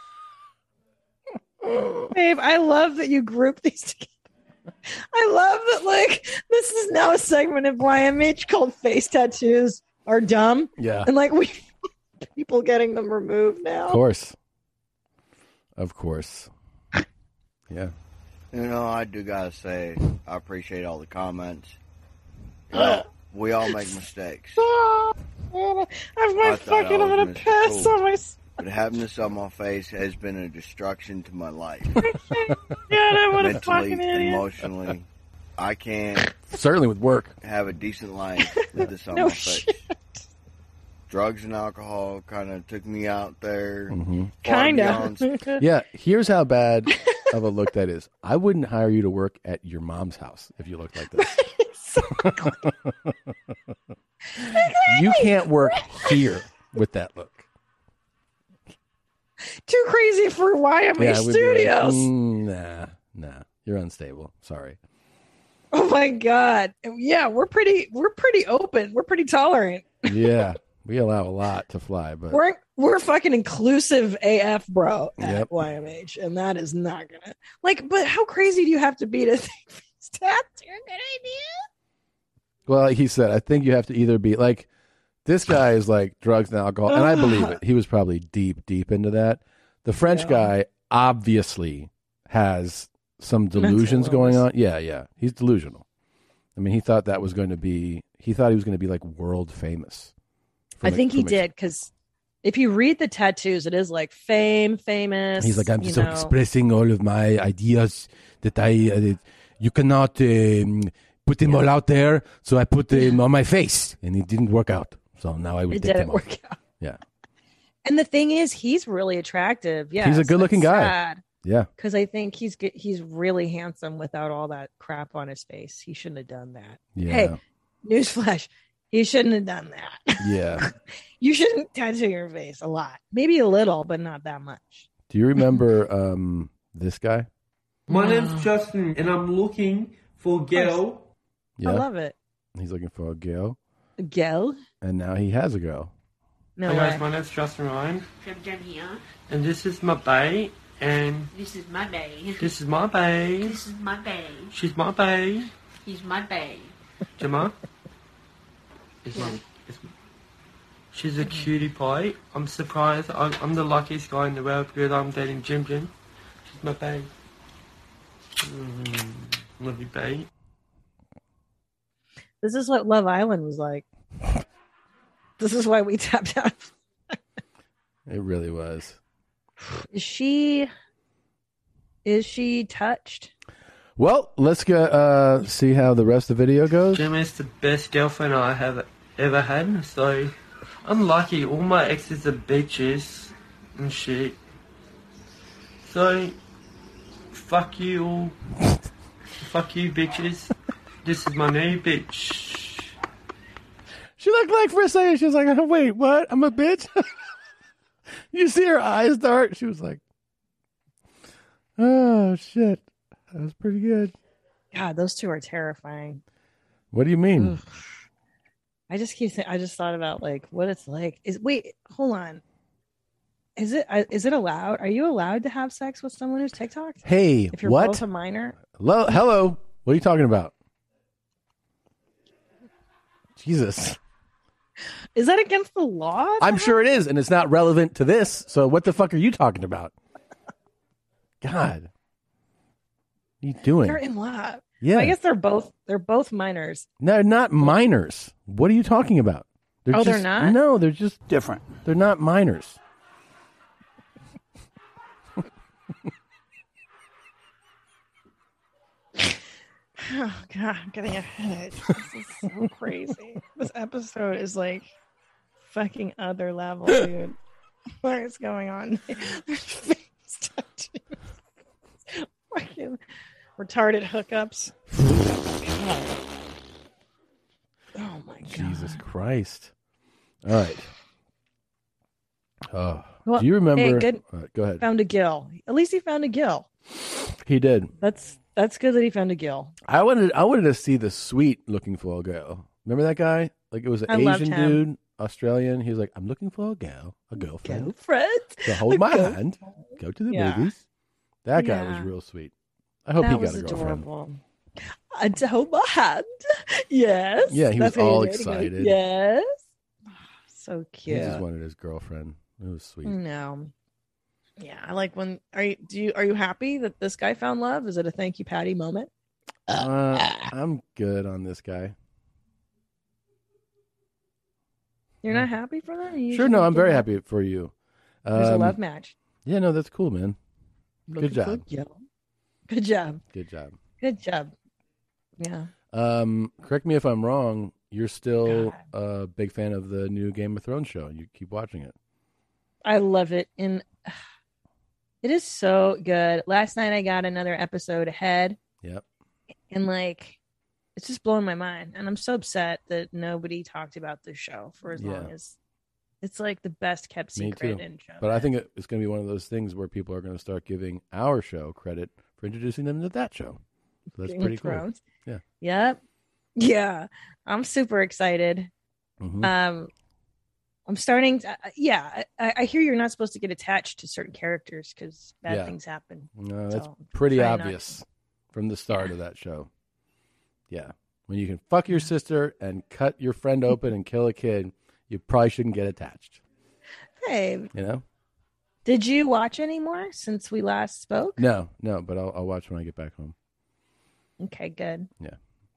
Babe, I love that you group these together. I love that, like, this is now a segment of Y M H called Face Tattoos Are Dumb. Yeah. And, like, we people getting them removed now. Of course. Of course. Yeah. You know, I do gotta say, I appreciate all the comments. You know, we all make mistakes. Oh, man, I'm my I thought I fucking, I'm was gonna Mister pass Cool. on my. But having this on my face has been a destruction to my life. God, what a Mentally, fucking idiot. emotionally. I can't Certainly with work. have a decent life with this on No my face. Drugs and alcohol kind of took me out there. Mm-hmm. far Kinda. beyond- Yeah, here's how bad of a look that is. I wouldn't hire you to work at your mom's house if you looked like this. You can't work here with that look. Too crazy for Y M H Yeah, we'd be like, Studios. "Mm, nah, nah, you're unstable. Sorry. Oh my God. Yeah, we're pretty we're pretty open. We're pretty tolerant. Yeah, we allow a lot to fly, but We're we're fucking inclusive A F, bro, at Yep. Y M H, and that is not gonna like. But how crazy do you have to be to think that's a good idea? well, like he said, I think you have to either be like this guy is like drugs and alcohol, and I believe it. He was probably deep, deep into that. The French Yeah. guy obviously has some delusions Mental going on. illness. Yeah, yeah, he's delusional. I mean, he thought that was going to be. He thought he was going to be like world famous. I From think a- he from a- did because if you read the tattoos, it is like fame, famous. He's like, I'm you just know. expressing all of my ideas that I. Uh, that you cannot um, put them all out there, so I put them on my face, and it didn't work out. So now I will It take didn't them work off. out. Yeah, And the thing is, he's really attractive. Yeah, he's a good-looking guy. Yeah, Because I think he's good, he's really handsome without all that crap on his face. He shouldn't have done that. Yeah. Hey, newsflash, he shouldn't have done that. yeah. You shouldn't tattoo your face a lot. Maybe a little, but not that much. Do you remember um, this guy? My name's Justin, and I'm looking for a girl. Yeah, I love it. he's looking for a girl, A girl? and now he has a girl. No Hey way. guys, my name's Justin Ryan, From down here. and this is my bae, and This is my bae. this is my bae. This is my bae. She's my bae. He's my bae. Gemma. It's my, it's my, she's a cutie pie. I'm surprised. I'm, I'm the luckiest guy in the world because I'm dating Jim Jim. She's my bae. Mm, love you, bae. This is what Love Island was like. This is why we tapped out. It really was. Is she is she touched? Well, let's go uh, see how the rest of the video goes. Gemma is the best girlfriend I have ever had. So I'm lucky. All my exes are bitches and shit. So fuck you all. Fuck you, bitches. This is my new bitch. She looked like for a second, she was like, oh, wait, what? I'm a bitch? You see her eyes dart? She was like, oh, shit. That was pretty good. God, those two are terrifying. What do you mean? Ugh. I just keep saying, I just thought about like what it's like. Is wait, hold on. Is it is it allowed? Are you allowed to have sex with someone who's TikTok? Hey, if you're what? both a minor? Hello? Hello? What are you talking about? Jesus. Is that against the law? I'm sure it is, and it's not relevant to this. So what the fuck are you talking about? God. What are you doing? They're in love. Yeah. I guess they're both they're both minors. No, they're not minors. What are you talking about? They're Oh, they're just, not? No, they're just different. They're not minors. Oh God, I'm getting a headache. This is so crazy. This episode is like fucking other level, dude. What is going on? There's face tattoos. Fucking retarded hookups. God. Oh my God. Jesus Christ. All right. Oh, Well, do you remember? hey, good. All right, go ahead. Found a gill. At least he found a gill. He did. That's that's good that he found a gill. I wanted I wanted to see the sweet looking for a girl. Remember that guy? Like it was an I loved Asian him. dude, Australian. He was like, I'm looking for a girl, a girlfriend. Girlfriend. To hold A my girl- hand, go to the Yeah. movies. That guy was Yeah. real sweet. I hope that he got was a girlfriend. adorable. I to hold my hand. Yes. Yeah, he That's was what all did. He goes, excited. Yes. So He cute. just wanted his girlfriend. It was sweet. No. Yeah, I like when are you do you are you happy that this guy found love? Is it a thank you Patty moment? Uh, I'm good on this guy. You're not happy for that? You Sure, just no, I'm very think happy for you. There's a Um, love match. Yeah, no, that's cool, man. Looking Good job. for a gill. Good job. Good job. Good job. Yeah. Um, correct me if I'm wrong. You're still a big fan of the new Game of Thrones show. You keep watching it. I love it. And it is so good. Last night I got another episode ahead. Yep. And like it's just blowing my mind. And I'm so upset that nobody talked about this show for as Yeah. long as it's like the best kept Me secret too. in show. But I think it- it's going to be one of those things where people are going to start giving our show credit for introducing them to that show. So that's Game pretty of cool. Thrones. Yeah. Yep. Yeah. I'm super excited. Mhm. Um I'm starting to, uh, yeah, I, I hear you're not supposed to get attached to certain characters because bad Yeah. things happen. No, that's So, pretty try not obvious from the start of that show. Yeah. When you can fuck your sister and cut your friend open and kill a kid, you probably shouldn't get attached. Hey, You know? did you watch any more since we last spoke? No, no, but I'll, I'll watch when I get back home. Okay, good. Yeah.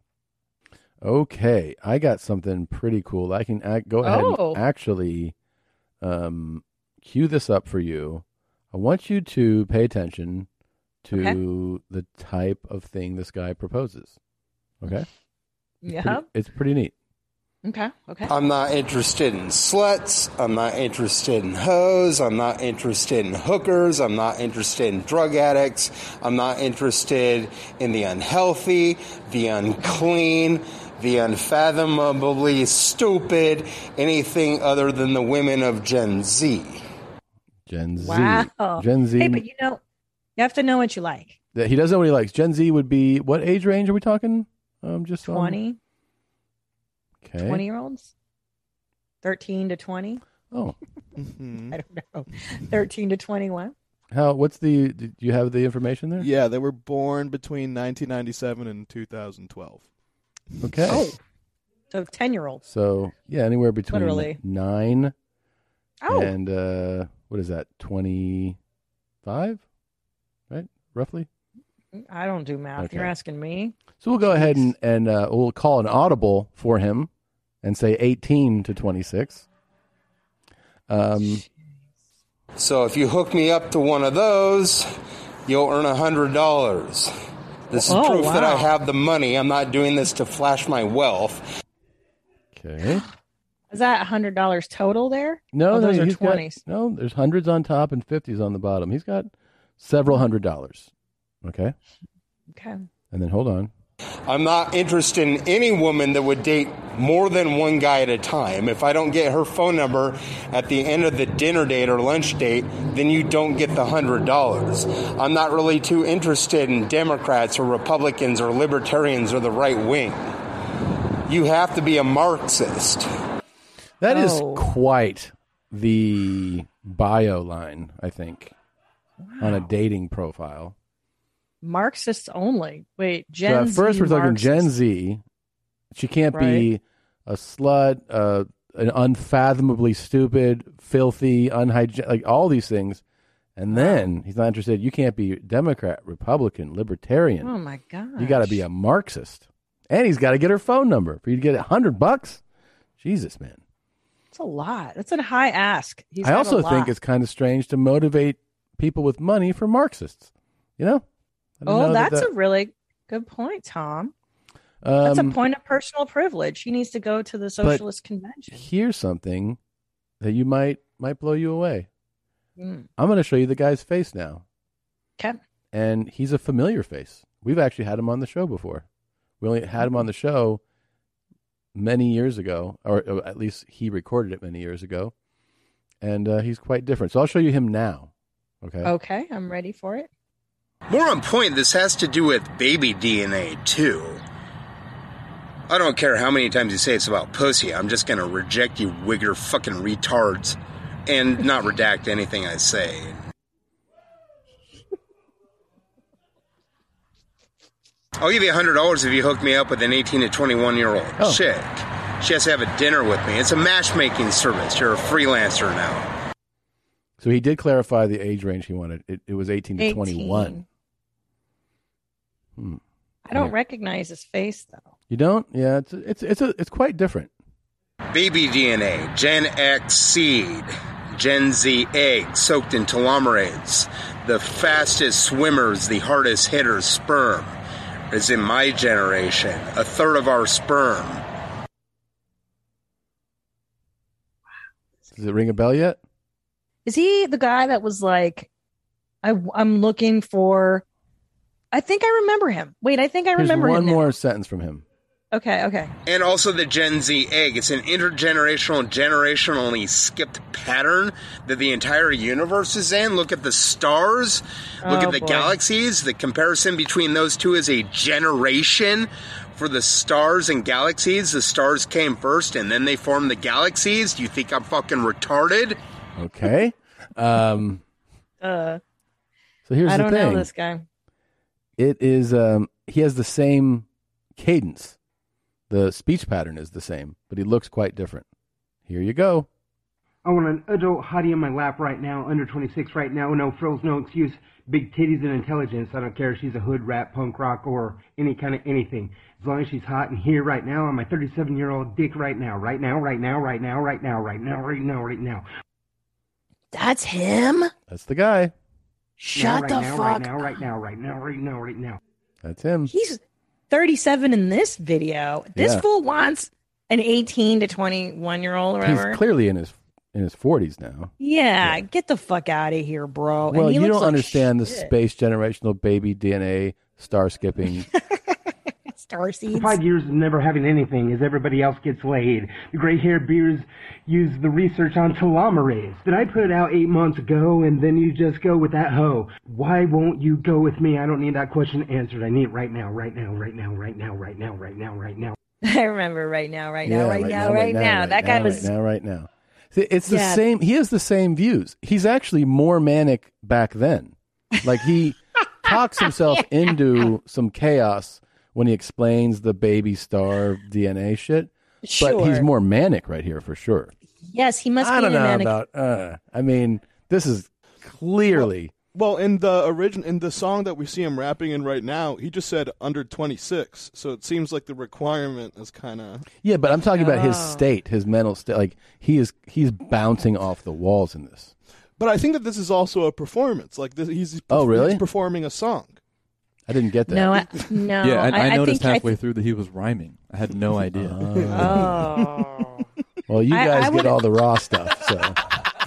Okay, I got something pretty cool. I can act, go ahead Oh. and actually um, cue this up for you. I want you to pay attention to Okay. the type of thing this guy proposes. Okay? It's Yeah. pretty- it's pretty neat. Okay. Okay. I'm not interested in sluts. I'm not interested in hoes. I'm not interested in hookers. I'm not interested in drug addicts. I'm not interested in the unhealthy, the unclean, the unfathomably stupid, anything other than the women of Gen Z. Gen Z. Wow. Gen Z. Hey, but you know, you have to know what you like. Yeah, he doesn't know what he likes. Gen Z would be, what age range are we talking? Um, just on- twenty, Okay. twenty year olds, thirteen to twenty. Oh. I don't know. thirteen to twenty-one. How? What's the? Do you have the information there? Yeah, they were born between nineteen ninety-seven and two thousand twelve. Okay. Oh, so ten year olds. So yeah, anywhere between Literally. nine Oh. and uh, what is that? Twenty-five, right? Roughly. I don't do math. Okay. You're asking me. So we'll go ahead and and uh, we'll call an audible for him and say eighteen to twenty-six. Um. So if you hook me up to one of those, you'll earn a hundred dollars. This is Oh, proof that I wow. have the money. I'm not doing this to flash my wealth. Okay. Is that a hundred dollars total there? No, oh, no, those are he's got- twenties. no, there's hundreds on top and fifties on the bottom. He's got several hundred dollars. Okay. Okay. And then hold on. I'm not interested in any woman that would date more than one guy at a time. If I don't get her phone number at the end of the dinner date or lunch date, then you don't get the one hundred dollars. I'm not really too interested in Democrats or Republicans or Libertarians or the right wing. You have to be a Marxist. That is Oh. quite the bio line, I think, on a dating profile. Marxists only. Wait, So Gen at first Z we're talking Marxists. Gen Z. She can't be a slut, uh, an unfathomably stupid, filthy, unhygienic, like all these things. And then he's not interested. You can't be Democrat, Republican, Libertarian. Oh my god! You got to be a Marxist, and he's got to get her phone number for you to get a hundred bucks. Jesus, man! That's a lot. That's a high ask. He's I got a also think lot. it's kind of strange to motivate people with money for Marxists. You know? I didn't know Oh, that that's that- a really good point, Tom. That's a Um, point of personal privilege. He needs to go to the socialist convention. Here's something that you might might blow you away. Mm. I'm going to show you the guy's face now. Okay. And he's a familiar face. We've actually had him on the show before. We only had him on the show many years ago, or or at least he recorded it many years ago. And uh, he's quite different. So I'll show you him now. Okay. Okay, I'm ready for it. More on point, this has to do with baby D N A, too. I don't care how many times you say it's about pussy. I'm just going to reject you wigger fucking retards and not redact anything I say. I'll give you one hundred dollars if you hook me up with an eighteen to twenty-one-year-old Oh. chick. She has to have a dinner with me. It's a matchmaking service. You're a freelancer now. So he did clarify the age range he wanted. It, it was eighteen to twenty-one. Hmm. I don't recognize his face though. You don't? Yeah, it's it's it's a, it's quite different. Baby D N A, Gen X seed, Gen Z egg soaked in telomerase. The fastest swimmers, the hardest hitters, sperm, is in my generation. A third of our sperm. Does it ring a bell yet? Is he the guy that was like, I, I'm looking for? I think I remember him. Wait, I think I Here's remember one him. now. more sentence from him. Okay, okay. And also the Gen Z egg. It's an intergenerational, generationally skipped pattern that the entire universe is in. Look at the stars. Look Oh, at the boy. galaxies. The comparison between those two is a generation. For the stars and galaxies, the stars came first and then they formed the galaxies. Do you think I'm fucking retarded? Okay. Um, Uh, so here's I the don't thing. know this guy. It is. Um, he has the same cadence. The speech pattern is the same, but he looks quite different. Here you go. I want an adult hottie in my lap right now, under twenty-six right now, no frills, no excuse, big titties and intelligence. I don't care if she's a hood rat, punk rock, or any kind of anything. As long as she's hot and here right now on my thirty-seven-year-old dick right now, right now, right now, right now, right now, right now, right now, right now. That's him? That's the guy. Shut right the now, fuck Right now, right now, right now, right now, right now. That's him. He's thirty-seven in this video. This Yeah. fool wants an eighteen to twenty-one year old or whatever. He's clearly in his in his forties now. yeah, get the fuck out of here, bro. And Well, he you looks don't like understand the shit. space generational baby D N A star skipping. Star seeds. Five years of never having anything as everybody else gets laid. The gray-haired beers use the research on telomerase that I put out eight months ago, and then you just go with that hoe. Why won't you go with me? I don't need that question answered. I need it right now, right now, right now, right now, right now, right now, right now. I remember right now, right now, Yeah, right, now, right now. right That guy now, was. right now, right now. See, it's the Yeah. same. He has the same views. He's actually more manic back then. Like he talks himself into some chaos when he explains the baby star D N A shit. But he's Sure. more manic right here for sure. Yes, he must I be don't in a know manic. about. Uh, I mean, this is clearly. Well, in the origin, in the song that we see him rapping in right now, he just said under twenty-six. So it seems like the requirement is kind of. Yeah, but I'm talking about his Oh. state, his mental state. Like he is, he's bouncing off the walls in this. But I think that this is also a performance. Like this, he's Oh, really? he's performing a song. I didn't get that. No, I, no. Yeah, I, I, I noticed think, halfway I through that he was rhyming. I had no idea. Oh. Well, you I- guys I get would- all the raw stuff, so.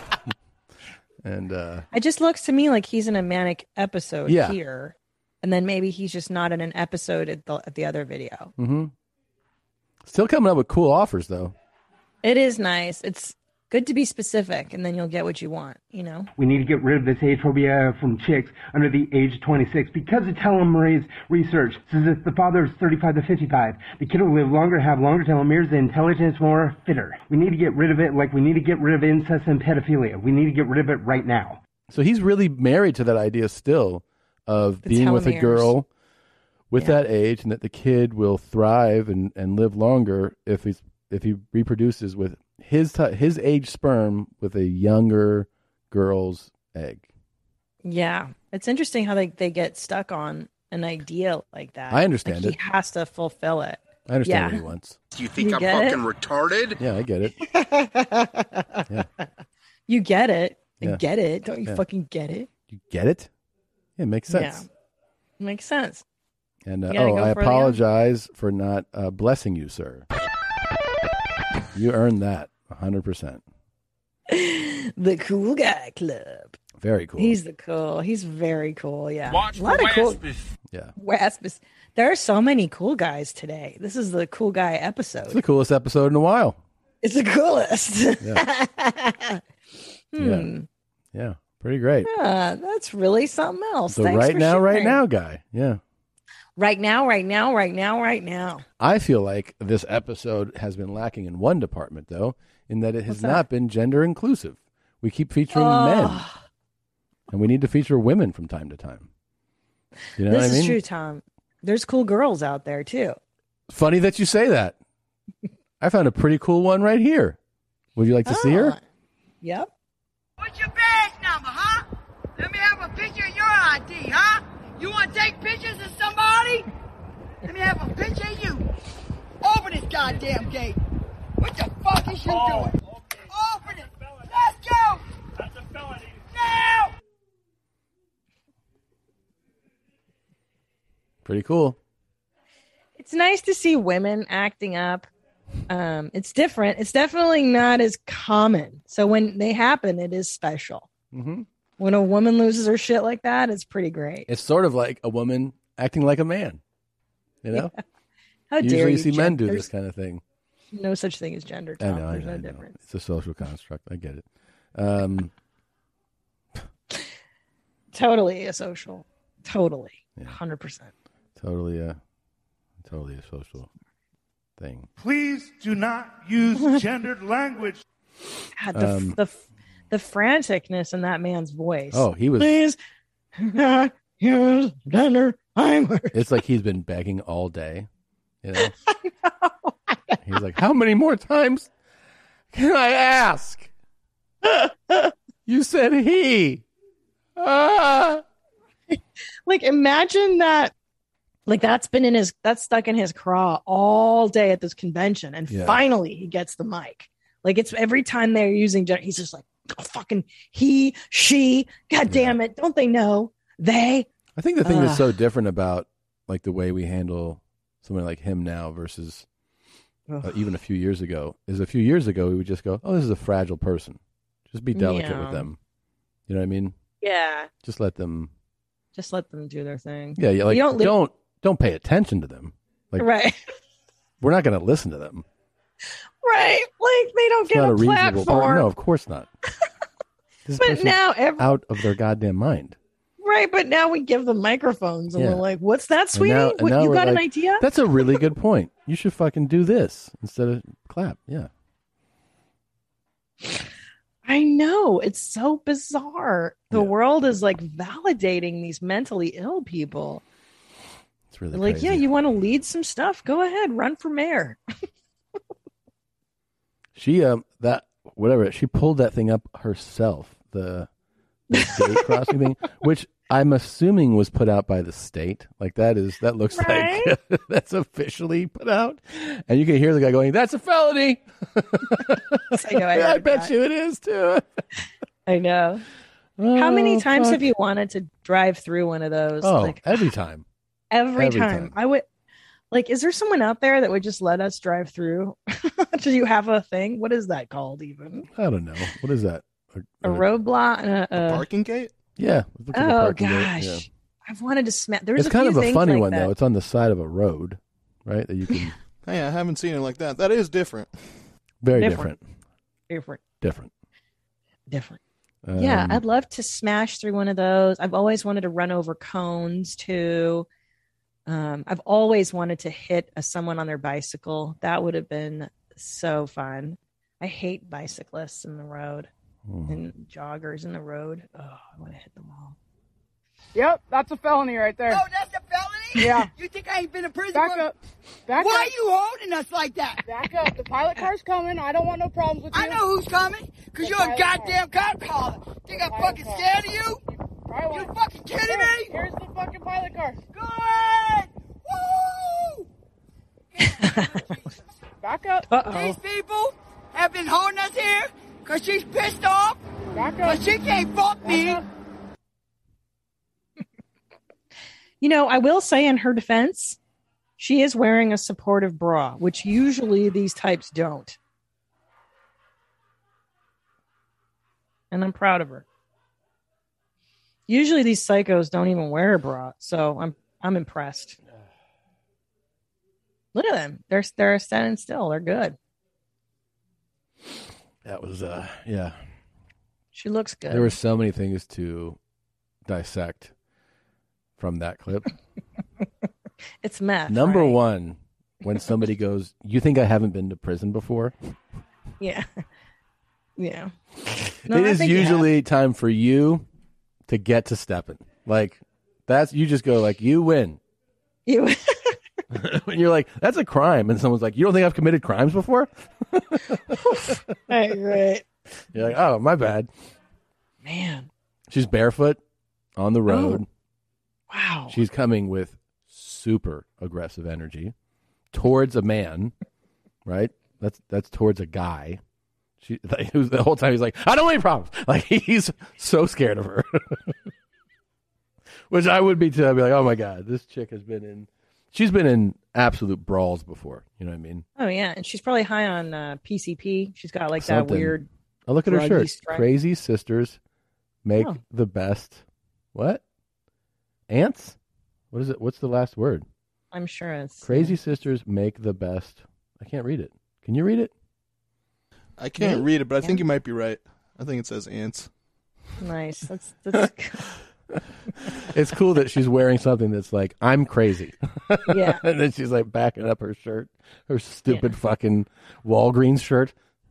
And uh, It just looks to me like he's in a manic episode Yeah. here, and then maybe he's just not in an episode at the, at the other video. hmm still coming up with cool offers, though. It is nice. It's good to be specific, and then you'll get what you want. You know. We need to get rid of this age phobia from chicks under the age of twenty-six because of telomerase research says if the father is thirty-five to fifty-five, the kid will live longer, have longer telomeres, the intelligence more fitter. We need to get rid of it like we need to get rid of incest and pedophilia. We need to get rid of it right now. So he's really married to that idea still of The being with a telomeres. girl with Yeah. that age, and that the kid will thrive and, and live longer if he's if he reproduces with his t- his age sperm with a younger girl's egg. Yeah, it's interesting how they, they get stuck on an idea like that. I understand Like, it. He has to fulfill it. I understand yeah. what he wants. Do you think You I'm get it? fucking retarded? Yeah, I get it. Yeah. You get it. I Yeah. get it. Don't you Yeah. fucking get it? You get it? Yeah, it makes sense. Yeah. Makes sense. And uh, You gotta oh, go I for the young. apologize for not uh, blessing you, sir. You earned that one hundred percent. The cool guy club. Very cool. He's the cool. He's very cool. Yeah. Watch a lot for of cool. Waspis. Yeah. Waspis. There are so many cool guys today. This is the cool guy episode. It's the coolest episode in a while. It's the coolest. Yeah. hmm. Yeah. Yeah. Pretty great. Yeah, that's really something else. The Thanks right for now, right sharing. now guy. Yeah. Right now, right now, right now, right now. I feel like this episode has been lacking in one department, though, in that it has What's that? not been gender inclusive. We keep featuring men, Oh, and we need to feature women from time to time. You know this what I is mean? true, Tom. There's cool girls out there too. Funny that you say that. I found a pretty cool one right here. Would you like to see her? Oh, Yep. What's your badge number, huh? Let me have a picture of your I D, huh? You want to take pictures of somebody? Let me have a picture of you. Open this goddamn gate. What the fuck is you doing? Open it. Let's go. That's a felony. Now. Pretty cool. It's nice to see women acting up. Um, it's different. It's definitely not as common. So when they happen, it is special. Mm-hmm. When a woman loses her shit like that, it's pretty great. It's sort of like a woman acting like a man. You know? How Usually dare you you, see men Jen- do there's this kind of thing. No such thing as gender, I Tom. know, I There's know, no I know. difference. It's a social construct. I get it. Um, Totally a social. Totally. one hundred percent. totally a, totally a social thing. Please do not use gendered language. God, the, Um, the, the franticness in that man's voice. Oh, he was- Please not use gender language. It's like he's been begging all day. You know? He's like, how many more times can I ask? You said he. Ah. Like, imagine that. Like, that's been in his, that's stuck in his craw all day at this convention. And Yeah. finally he gets the mic. Like, it's every time they're using gender, he's just like, oh, fucking he, she, God damn it. Don't they know? They. I think the thing that's Ugh. so different about like the way we handle someone like him now versus uh, Ugh. even a few years ago is a few years ago we would just go, oh, this is a fragile person. Just be delicate Yeah. with them. You know what I mean? Yeah. Just let them. Just let them do their thing. Yeah, yeah. Like You don't li- don't, don't pay attention to them. Like right. we're not going to listen to them. Right. Like, they don't It's get not a, a reasonable. platform. Part. No, of course not. This But person's now every- out of their goddamn mind. Right, but now we give them microphones and Yeah. we're like, what's that, And sweetie? now- and What, now you we're got an like, idea? That's a really good point. You should fucking do this instead of clap. Yeah. I know. It's so bizarre. The world is like validating these mentally ill people. It's really They're like, crazy. yeah, you want to lead some stuff? Go ahead, run for mayor. She um that whatever she pulled that thing up herself, the, the gate crossing thing, which I'm assuming was put out by the state. Like that is that looks like that's officially put out, and you can hear the guy going, "That's a felony." I know, I I heard bet that. you it is too. I know. How many Oh, times fuck. have you wanted to drive through one of those? Oh, Like every time. every, every time. time. I would Like, is there someone out there that would just let us drive through? Do you have a thing? What is that called even? I don't know. What is that? A roadblock? and A, a- Parking gate? Yeah. it looks like a Oh parking gate, gosh, yeah. I've wanted to smash. There's It's a kind few of a things funny like one that. though. It's on the side of a road, right? That you can Hey, I haven't seen it like that. That is different. very Different. different. Different. Different. Different. yeah, Um, I'd love to smash through one of those. I've always wanted to run over cones too. Um, I've always wanted to hit a, someone on their bicycle. That would have been so fun. I hate bicyclists in the road Hmm. and joggers in the road. Oh, I want to hit them all. Yep, that's a felony right there. Oh, that's a felony? Yeah. You think I ain't been in prison? Back for- up. Back Why up. you holding us like that? Back up. The pilot car's coming. I don't want no problems with you. I know who's coming, because The you're a pilot goddamn cop caller. Think I'm Pilot fucking car. scared of you? Right You one. fucking kidding Here, me? Here's the fucking pilot car. Good! Woo! Back up. These people have been holding us here because she's pissed off. Back up. But she can't fuck me. You know, I will say in her defense, she is wearing a supportive bra, which usually these types don't. And I'm proud of her. Usually these psychos don't even wear a bra, so I'm I'm impressed. Look at them. They're they're standing still. They're good. That was uh yeah. She looks good. There were so many things to dissect from that clip. It's meth. Number right? one, when somebody goes, "You think I haven't been to prison before?" Yeah. Yeah. No, it I is think you have. usually time for you to get to stepping. Like that's you just go like you win. You When you're like, that's a crime, and someone's like, you don't think I've committed crimes before? Right, right. You're like, oh, my bad. Man. She's barefoot on the road. Wow. She's coming with super aggressive energy towards a man, right? That's that's towards a guy. She like, the whole time he's like, I don't want any problems. Like he's so scared of her, which I would be too. I'd be like, oh my god, this chick has been in. She's been in absolute brawls before. You know what I mean? Oh yeah, and she's probably high on uh, P C P. She's got like Something. that weird. Oh, look at her druggy shirt. stripe. Crazy sisters make Oh. the best. What? Ants? What is it? What's the last word? I'm sure it's Crazy sisters make the best. I can't read it. Can you read it? I can't Me? read it, but I think Yeah. you might be right. I think it says ants. nice. That's that's It's cool that she's wearing something that's like, I'm crazy. Yeah. And then she's like backing up her shirt, her stupid fucking Walgreens shirt.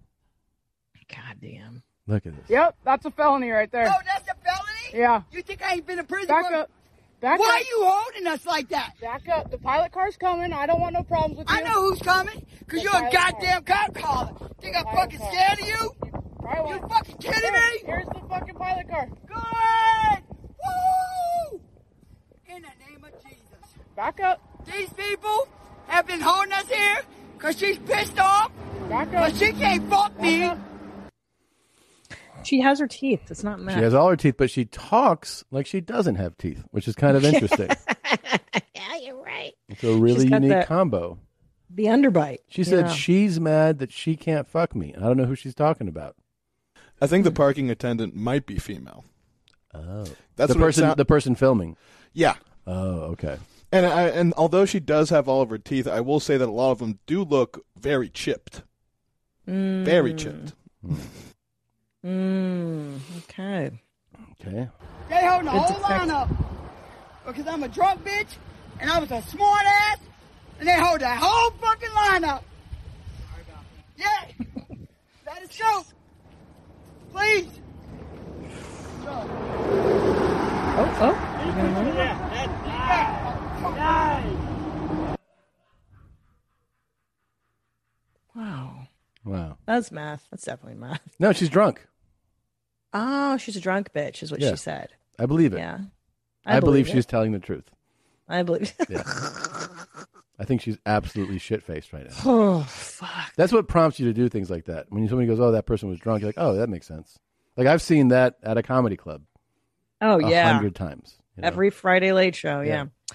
God damn. Look at this. Yep, that's a felony right there. Oh, that's a felony? Yeah. You think I ain't been in prison? Back for- up. Back Why up. you holding us like that? Back up. The pilot car's coming. I don't want no problems with you. I know who's coming, because The you're a pilot goddamn cop caller. Think I'm pilot fucking car. scared of you? Right You one. fucking kidding Here, me? Here's the fucking pilot car. Good! Woo! In the name of Jesus. Back up. These people have been holding us here because she's pissed off. Back up. But she can't fuck me. She has her teeth. It's not meth. She has all her teeth, but she talks like she doesn't have teeth, which is kind of interesting. Yeah, you're right. It's a really She's got unique that- combo. The underbite. She said Yeah. she's mad that she can't fuck me. I don't know who she's talking about. I think the parking attendant might be female. Oh, That's the what it person. sound- the person filming. Yeah. Oh, okay. And I, and although she does have all of her teeth, I will say that a lot of them do look very chipped. Mm. Very chipped. Mm, okay. Okay. They holding the Good whole detective. line up because I'm a drunk bitch and I was a smart ass and they hold that whole fucking line up. Yeah. Let us go. Please. Oh, oh. You gonna move? Wow. Wow. That's math. That's definitely math. No, she's drunk. Oh, she's a drunk bitch, is what Yeah. she said. I believe it. Yeah. I, believe, it. she's telling the truth. I believe. Yeah. I think she's absolutely shit faced right now. Oh, fuck. That's what prompts you to do things like that. When somebody goes, "Oh, that person was drunk," you're like, "Oh, that makes sense." Like I've seen that at a comedy club. Oh, a yeah. hundred times. you know? Every Friday late show. Yeah. Yeah.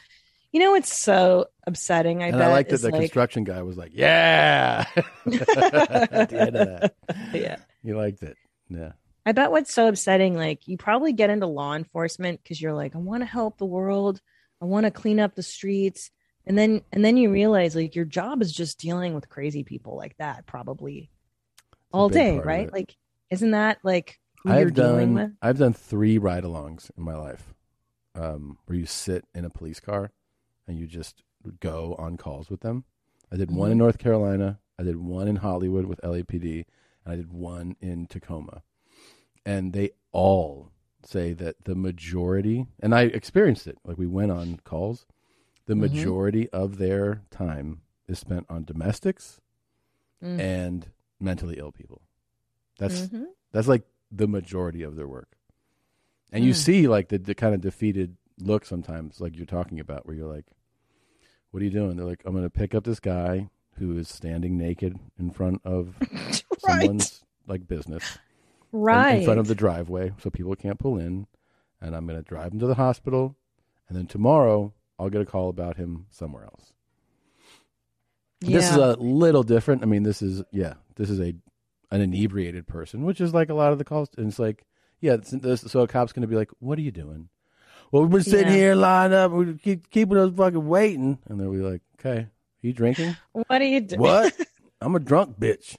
You know, it's so upsetting. I and bet I like that is the like, construction guy was like, "Yeah," at the end of that. Yeah. You liked it. Yeah. I bet what's so upsetting, like you probably get into law enforcement because you're like, I want to help the world, I want to clean up the streets, and then and then you realize like your job is just dealing with crazy people like that, probably all big day, part of right? it. Like, isn't that like who you're I've dealing done with? I've done three ride-alongs in my life, um, where you sit in a police car and you just go on calls with them. I did one Mhm. in North Carolina, I did one in Hollywood with L A P D, and I did one in Tacoma. And they all say that the majority, and I experienced it, like we went on calls, the Mhm. majority of their time is spent on domestics Mm. and mentally ill people. That's Mhm. that's like the majority of their work. And you Mm. see like the, the kind of defeated look sometimes, like you're talking about, where you're like, what are you doing? They're like, I'm going to pick up this guy who is standing naked in front of someone's like business. in- In, front of Right. the driveway so people can't pull in. And I'm going to drive him to the hospital. And then tomorrow I'll get a call about him somewhere else. This is Yeah. a little different. I mean, this is, yeah, this is a an inebriated person, which is like a lot of the calls. And it's like, yeah, it's, this, so a cop's going to be like, what are you doing? Well, we've been sitting Yeah. here lined up. We keep keeping us fucking waiting. And they'll be like, okay, you drinking? What are you doing? What? I'm a drunk bitch.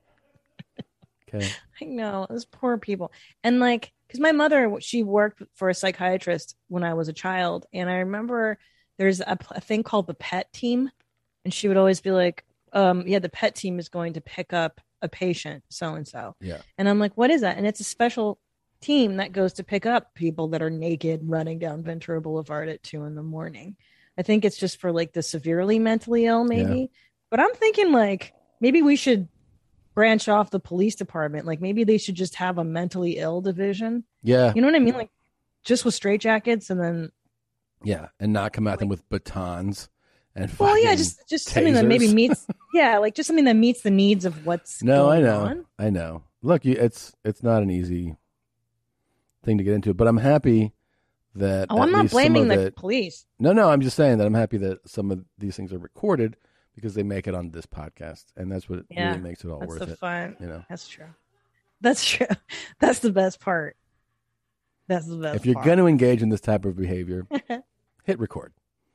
Okay. I know, those poor people. And like, because my mother, she worked for a psychiatrist when I was a child. And I remember there's a, a thing called the PET team. And she would always be like, um, yeah, the PET team is going to pick up a patient, so-and-so. Yeah. And I'm like, what is that? And it's a special team that goes to pick up people that are naked running down Ventura Boulevard at two in the morning. I think it's just for like the severely mentally ill, maybe. Yeah. But I'm thinking like, maybe we should branch off the police department. Like maybe they should just have a mentally ill division. Yeah. You know what I mean? Like just with straitjackets and then, Yeah. And not come at them with batons and well, yeah, fucking just, just something that maybe tasers. meets, yeah, like just something that meets the needs of what's No, I going know. on. I know. Look, you, it's it's not an easy thing to get into, but I'm happy that Oh, at I'm not least some blaming of the it- police. No, no, I'm just saying that I'm happy that some of these things are recorded because they make it on this podcast, and that's what Yeah, really makes it all that's worth the it. fun. You know, That's true. That's true. That's the best part. That's the best if you're part. going to engage in this type of behavior, hit record.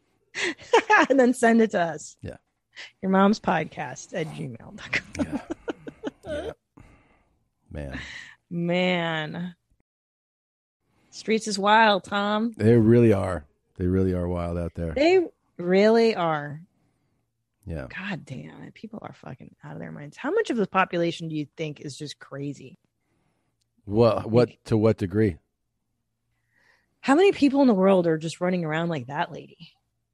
and then send it to us. Yeah. Your mom's podcast at gmail dot com. Yeah. Man, Man. Streets is wild, Tom. they really are. They really are wild out there. They really are. Yeah. God damn it. People are fucking out of their minds. How much of the population do you think is just crazy? What? What? To what degree? How many people in the world are just running around like that lady?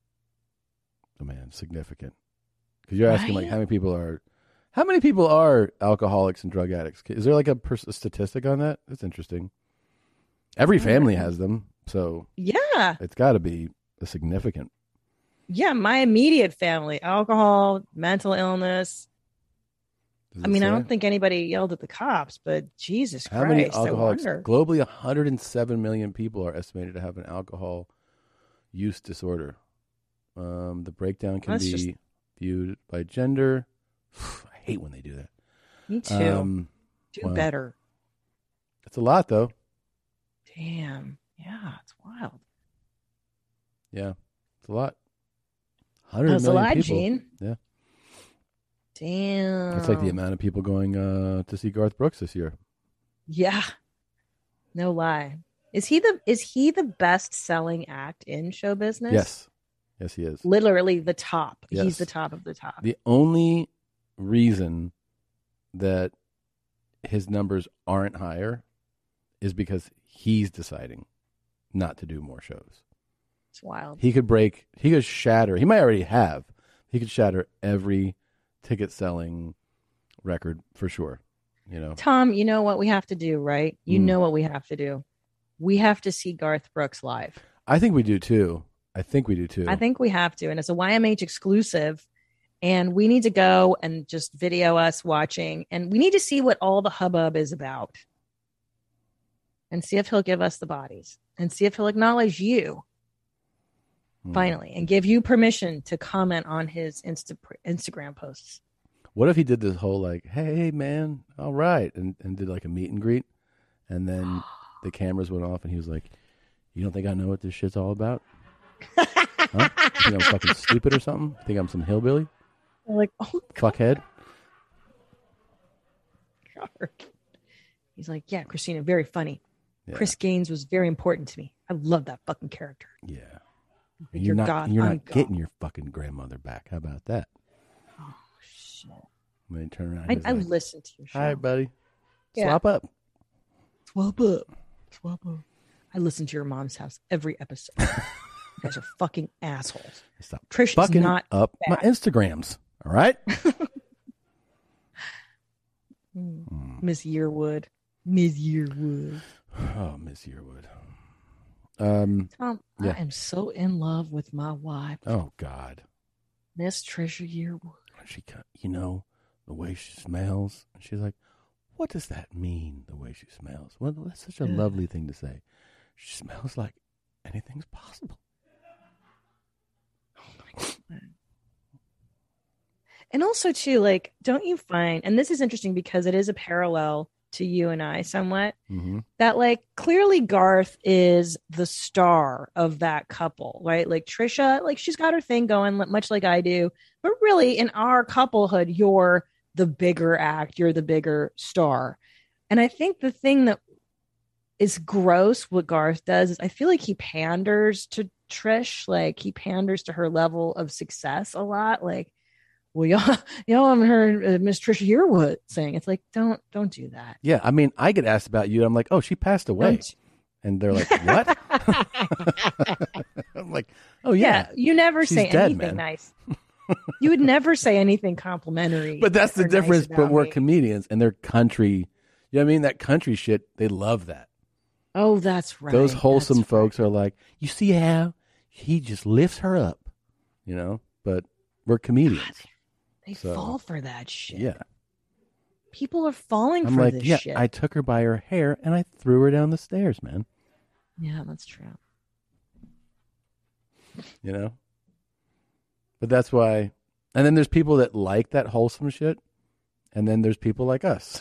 Oh man, significant. Because you're asking like Right? how many people are, how many people are alcoholics and drug addicts? Is there like a, pers- a statistic on that? That's interesting. Every family has them, so Yeah. it's got to be a significant. Yeah. My immediate family, alcohol, mental illness. Does I it mean, I say? don't think anybody yelled at the cops, but Jesus How many Christ. I alcoholics? wonder. Globally, one hundred seven million people are estimated to have an alcohol use disorder. Um, the breakdown can That's be just- viewed by gender. I hate when they do that. Me too. Um, Do wow. better. It's a lot, though. Damn. Yeah, it's wild. Yeah, it's a lot. one hundred That's a million lot, people. Gene. Yeah, Damn. it's like the amount of people going uh, to see Garth Brooks this year. Yeah. No lie. Is he the is he the best selling act in show business? Yes, yes, he is. Literally the top. Yes. He's the top of the top. The only reason that his numbers aren't higher is because he's deciding not to do more shows. It's wild. He could break, he could shatter, he might already have, he could shatter every ticket selling record for sure. You know, Tom, you know what we have to do, right? You Mm. know what we have to do. We have to see Garth Brooks live. I think we do too. I think we do too. I think we have to. And it's a Y M H exclusive. And we need to go and just video us watching. And we need to see what all the hubbub is about. And see if he'll give us the bodies. And see if he'll acknowledge you. finally, and give you permission to comment on his Insta- Instagram posts. What if he did this whole like, hey man, all right, and, and did like a meet and greet, and then the cameras went off, and he was like, you don't think I know what this shit's all about? Huh? You think I'm fucking stupid or something? You think I'm some hillbilly? Like, oh, fuckhead. God. He's like, yeah, Christina, very funny. Yeah. Chris Gaines was very important to me. I love that fucking character. Yeah. You're You're not, God, you're I'm not God. getting your fucking grandmother back. How about that? Oh, shit. When he turned around, I, he was I like, listened to your show. hi, buddy. Yeah. Swap up. Swap up. Swap up. I listen to your mom's house every episode. You guys are fucking assholes. Stop Trish is fucking not up my bad. Instagrams. All right? Mm. Miss Yearwood. Miss Yearwood. Oh, Miss Yearwood. Um, Tom, yeah. I am so in love with my wife, Oh, God. Miss Trisha Yearwood. She, co- you know, the way she smells. And she's like, what does that mean, the way she smells? Well, that's such a Yeah. lovely thing to say. She smells like anything's possible. And also, too, like, don't you find, and this is interesting because it is a parallel to you and I somewhat, Mm-hmm. that, like, clearly Garth is the star of that couple, right? Like, Trisha, like, she's got her thing going, li- much like I do. But really, in our couplehood, you're the bigger act, you're the bigger star. And I think the thing that is gross, what Garth does, is I feel like he panders to Trish, like, he panders to her level of success a lot. Like, well, y'all, y'all haven't heard uh, Miss Trisha Yearwood saying. It's like, don't, don't do that. Yeah, I mean, I get asked about you. I'm like, oh, she passed away. Don't- And they're like, what? I'm like, oh, yeah. you never She's say dead, anything man. nice. You would never say anything complimentary. But that's the or nice difference. about But we're me. comedians and they're country. You know what I mean? That country shit, they love that. Oh, that's right. Those wholesome That's folks are like, you see how he just lifts her up, you know? But we're comedians. They So, fall for that shit. Yeah. People are falling I'm for like, this yeah, shit. I took her by her hair and I threw her down the stairs, man. Yeah, that's true. You know? But that's why. And then there's people that like that wholesome shit. And then there's people like us.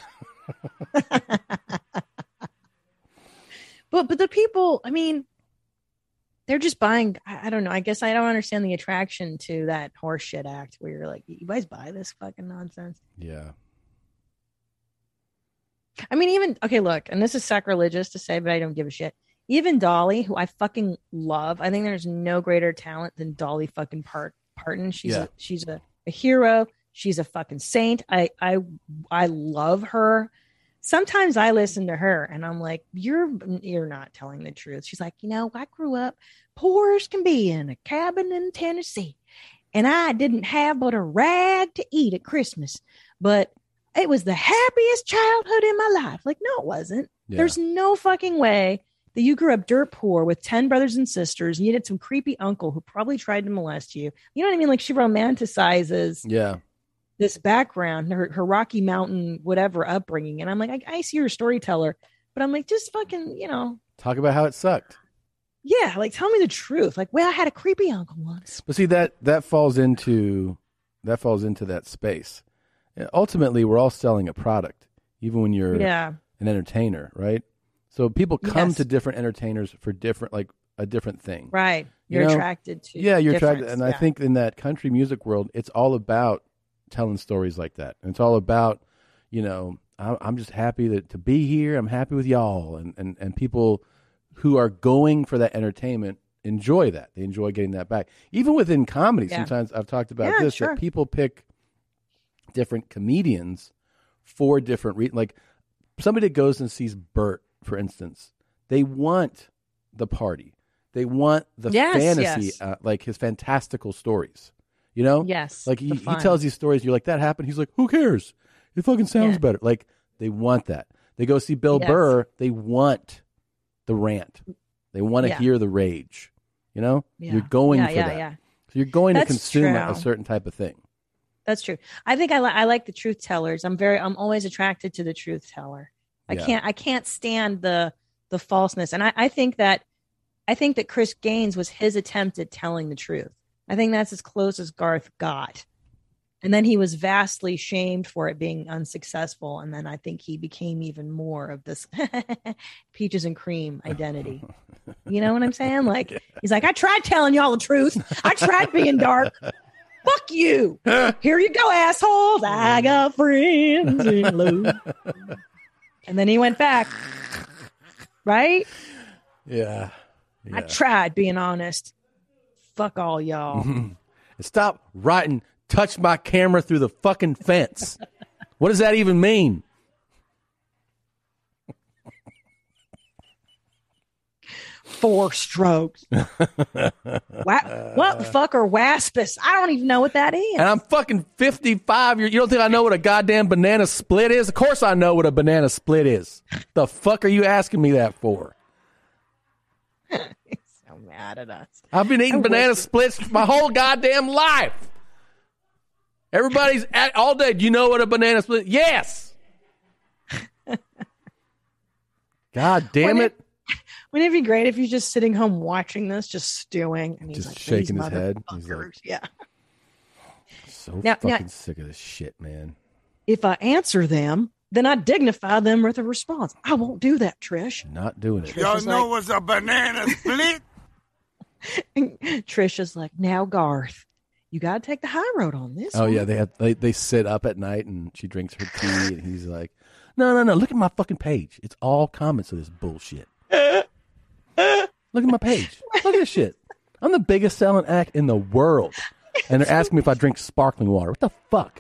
But but the people, I mean, they're just buying. I, I don't know. I guess I don't understand the attraction to that horseshit act where you're like, you guys buy this fucking nonsense. Yeah. I mean, even okay, look, and this is sacrilegious to say, but I don't give a shit. Even Dolly, who I fucking love, I think there's no greater talent than Dolly fucking Part Parton. She's Yeah. a, she's a, a hero. She's a fucking saint. I I I love her. Sometimes I listen to her and I'm like, you're you're not telling the truth. She's like, you know, I grew up poor as can be in a cabin in Tennessee, and I didn't have but a rag to eat at Christmas, but it was the happiest childhood in my life. Like, no, it wasn't. Yeah. There's no fucking way that you grew up dirt poor with ten brothers and sisters, and you had some creepy uncle who probably tried to molest you. You know what I mean? Like, she romanticizes Yeah. this background, her, her Rocky Mountain, whatever upbringing. And I'm like, I, I see you're a storyteller, but I'm like, just fucking, you know, Talk about how it sucked. yeah, like, tell me the truth. Like, well, I had a creepy uncle once. But see, that that falls into that falls into that space. Ultimately, we're all selling a product, even when you're Yeah. an entertainer, right? So people come Yes. to different entertainers for different, like a different thing. Right. You You're know? attracted to Yeah, you're attracted. difference, And I yeah. think in that country music world, it's all about telling stories like that. And it's all about, you know, I- I'm just happy that to be here. I'm happy with y'all. And, and, and people who are going for that entertainment enjoy that. They enjoy getting that back. Even within comedy, Yeah. sometimes I've talked about Yeah, this, sure. that people pick different comedians for different reasons. Like somebody that goes and sees Bert, for instance, they want the party. They want the Yes, fantasy, yes. Uh, like his fantastical stories. You know? Yes, Like he, the he fun. tells these stories. You're like, that happened. He's like, who cares? It fucking sounds Yeah. better. Like they want that. They go see Bill Yes. Burr. They want the rant. They want to Yeah. hear the rage. You know? Yeah. You're going Yeah, for yeah, that. yeah. So you're going That's to consume a, a true. certain type of thing. That's true. I think I, li- I like the truth tellers. I'm very, I'm always attracted to the truth teller. I Yeah. can't, I can't stand the, the falseness. And I, I think that I think that Chris Gaines was his attempt at telling the truth. I think that's as close as Garth got. And then he was vastly shamed for it being unsuccessful. And then I think he became even more of this peaches and cream identity. You know what I'm saying? Like, he's like, I tried telling y'all the truth. I tried being dark. Fuck you. Here you go, assholes. I got friends in love. And then he went back. Right? Yeah. I tried being honest. Fuck all y'all. Stop writing, touch my camera through the fucking fence. What does that even mean? Four strokes. Wa- what the fuck are waspus? I don't even know what that is. And I'm fucking fifty-five. You don't think I know what a goddamn banana split is? Of course I know what a banana split is. The fuck are you asking me that for? So mad at us. I've been eating I banana wish- splits my whole goddamn life. Everybody's at all day. Do you know what a banana split? Yes. God damn Wouldn't it. Wouldn't it be great if he's just sitting home watching this, just stewing, and he's Just like shaking "These his head. He's motherfuckers." like, yeah. So Now- fucking now- sick of this shit, man. If I answer them, then I dignify them with a response. I won't do that, Trish. Not doing it. Y'all know what's a banana split? Trisha's like, now Garth, you got to take the high road on this. Oh one." yeah, they have they, they sit up at night and she drinks her tea and he's like, no no no, look at my fucking page. It's all comments of this bullshit. Look at my page. Look at this shit. I'm the biggest selling act in the world, and they're asking me if I drink sparkling water. What the fuck?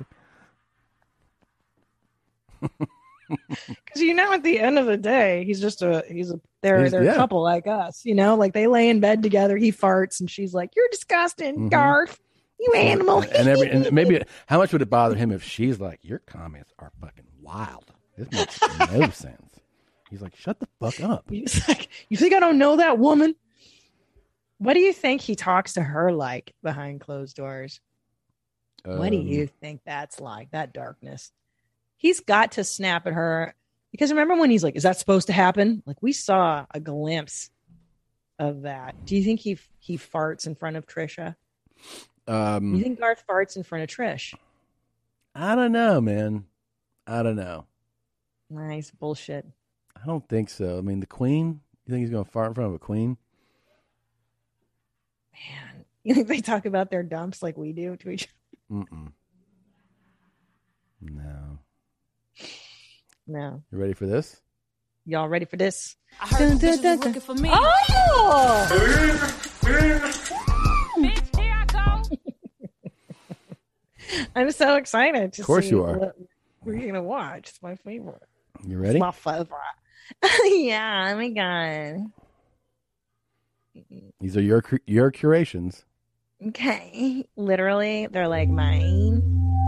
Because you know, at the end of the day, he's just a he's a they're He's- they're yeah. a couple like us. You know, like they lay in bed together. He farts, and she's like, "You're disgusting, Mhm. Garth. You animal." And, and every and maybe how much would it bother him if she's like, your comments are fucking wild. This makes no sense. He's like, shut the fuck up. He's like, "You think I don't know that woman?" What do you think he talks to her like behind closed doors? What do Um, you think that's like? That darkness. He's got to snap at her because remember when he's like, "Is that supposed to happen?" Like we saw a glimpse of that. Do you think he he farts in front of Trisha? Um, You think Garth farts in front of Trish? I don't know, man. I don't know. Nice bullshit. I don't think so. I mean, the queen. You think he's gonna fart in front of a queen? You think they talk about their dumps like we do to each Mm-mm. No. No. You ready for this? Y'all ready for this? I heard Dun, the dun, bitches dun, was looking for me. Oh! Bitch, here I go. I'm so excited to Of course see you are. what we're gonna watch. It's my favorite. You ready? It's my favorite. Yeah, oh my god. These are your cur- your curations. Okay. Literally, they're like mine.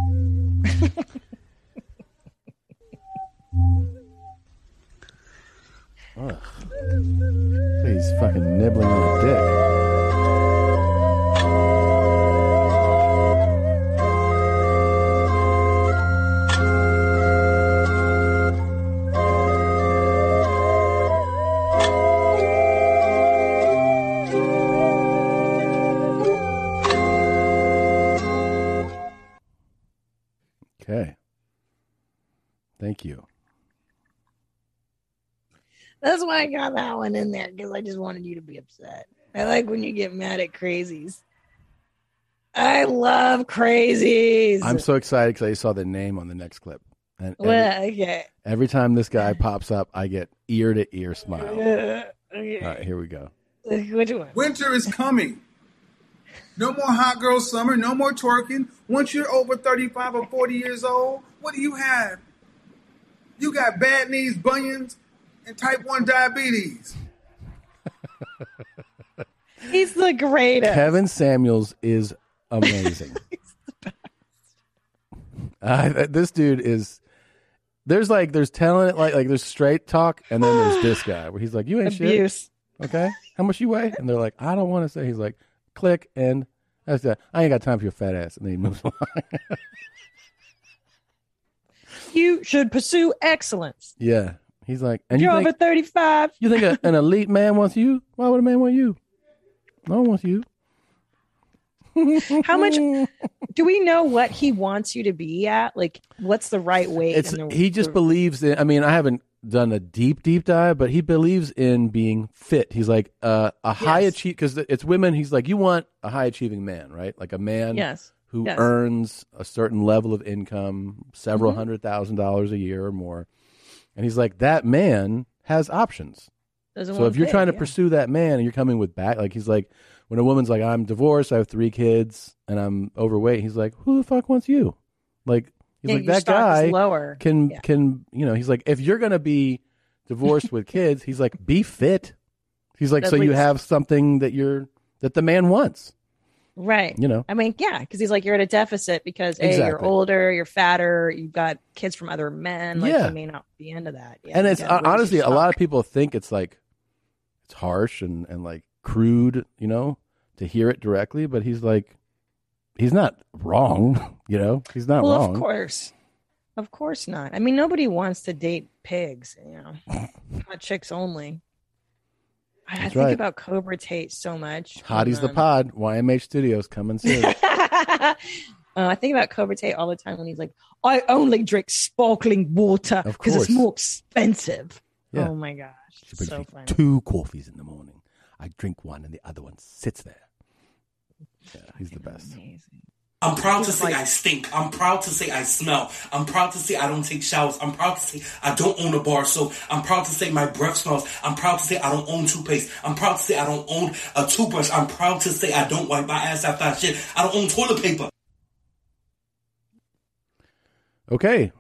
Ugh. He's fucking nibbling on a dick. Okay. Thank you. That's why I got that one in there because I just wanted you to be upset. I like when you get mad at crazies. I love crazies. I'm so excited because I saw the name on the next clip. And every, Well, okay. every time this guy pops up, I get ear to ear smile. Uh, okay. All right, here we go. Which one? Winter is coming. No more hot girl summer. No more twerking. Once you're over thirty-five or forty years old, what do you have? You got bad knees, bunions, and type one diabetes. He's the greatest. Kevin Samuels is amazing. uh, this dude is. There's like there's telling it like like there's straight talk, and then there's this guy where he's like, "You ain't Abuse. shit." Okay, how much you weigh? And they're like, "I don't want to say." He's like, "Click," and that's that. I ain't got time for your fat ass, and then he moves along. You should pursue excellence. Yeah, He's like, and You're you over think thirty-five. you think a, an elite man wants you? Why would a man want you? No one wants you. How much do we know what he wants you to be at? Like, what's the right weight? It's and the, he just the- believes in. I mean, I haven't done a deep deep dive, but he believes in being fit. He's like uh, a high Yes. achieve because it's women. He's like, you want a high achieving man, right? Like a man Yes. who Yes. earns a certain level of income, several Mhm. hundred thousand dollars a year or more. And he's like, that man has options. Doesn't So want if you're pay, trying to yeah. pursue that man and you're coming with back, like he's like, when a woman's like, I'm divorced, I have three kids, and I'm overweight, he's like, who the fuck wants you? Like, he's Yeah, like, your that stock is guy lower. can, Yeah. can, you know, he's like, if you're going to be divorced with kids, he's like, be fit. He's like, At so you least. have something that you're, that the man wants. Right. You know. I mean, yeah, because he's like, you're at a deficit because A, you're Exactly. older, you're fatter, you've got kids from other men. Like, Yeah. you may not be into that. Yeah, and you it's gotta raise honestly, your a lot stock. of people think it's like, it's harsh and, and like crude, you know, to hear it directly, but he's like, he's not wrong, you know, he's not well, wrong. of course. Of course not. I mean, nobody wants to date pigs, you know, not chicks only. I, I That's think right. about Cobra Tate so much. Hotties when, the um, pod, Y M H Studios coming soon. uh, I think about Cobra Tate all the time when he's like, I only drink sparkling water Of because it's course. more expensive. Yeah. Oh my gosh. She brings So me funny. two coffees in the morning. I drink one and the other one sits there. Yeah, he's the best. I'm proud to say I stink. I'm proud to say I smell. I'm proud to say I don't take showers. I'm proud to say I don't own a bar soap. I'm proud to say my breath smells. I'm proud to say I don't own toothpaste. I'm proud to say I don't own a toothbrush. I'm proud to say I don't wipe my ass after I shit. I don't own toilet paper. Okay.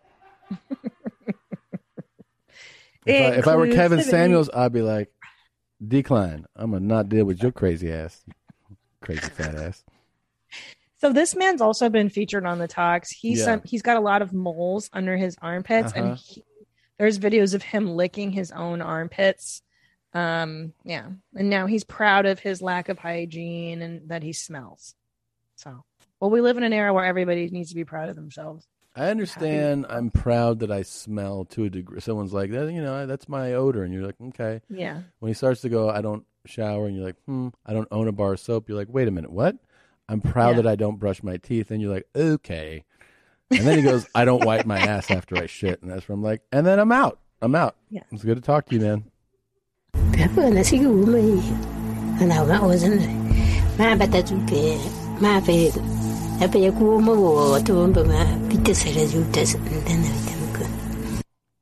If I, if I were Kevin Inclusivity. Samuels, I'd be like, decline. I'm going to not deal with your crazy ass. Crazy fat ass. So this man's also been featured on the talks. He's Yeah. some, he's got a lot of moles under his armpits, Uh-huh. and he, there's videos of him licking his own armpits. Um, yeah, and now he's proud of his lack of hygiene and that he smells. So, well, we live in an era where everybody needs to be proud of themselves. I understand. I'm proud that I smell to a degree. Someone's like, that, you know, that's my odor. And you're like, okay. Yeah. When he starts to go, I don't shower. And you're like, hmm, I don't own a bar of soap. You're like, wait a minute, what? I'm proud Yeah. that I don't brush my teeth. And you're like, okay. And then he goes, I don't wipe my ass after I shit. And that's where I'm like, and then I'm out. I'm out. Yeah. It's good to talk to you, man. Pepper na sige umay. Ana ma wazan. Ma bata tupe. Ma pe. Apa ya ku mo wo to mba ma pita sara juta dan.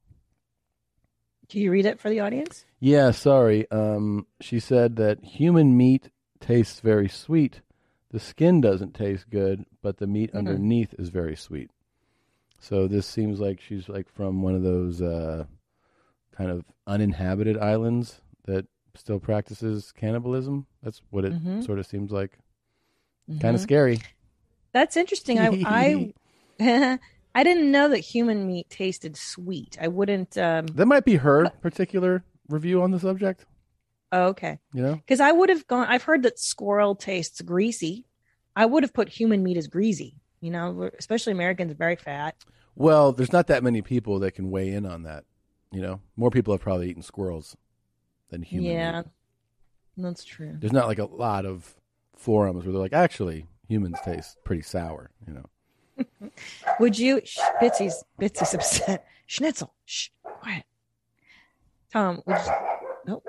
Can you read it for the audience? Yeah, sorry. Um, she said that human meat tastes very sweet. The skin doesn't taste good, but the meat Mhm. underneath is very sweet. So this seems like she's like from one of those uh, kind of uninhabited islands that still practices cannibalism. That's what it Mhm. sort of seems like. Kind Mhm. of scary. That's interesting. I I I didn't know that human meat tasted sweet. I wouldn't. Um, That might be her particular review on the subject. oh, okay. You know? Because I would have gone. I've heard that squirrel tastes greasy. I would have put human meat as greasy. You know, we're- especially Americans, are very fat. Well, there's not that many people that can weigh in on that. You know, more people have probably eaten squirrels than human yeah, meat. that's true. There's not like a lot of forums where they're like, actually, humans taste pretty sour. You know. Would you? Shh, Bitsy's Bitsy's upset. Schnitzel. Shh, quiet. Tom, would you? Nope.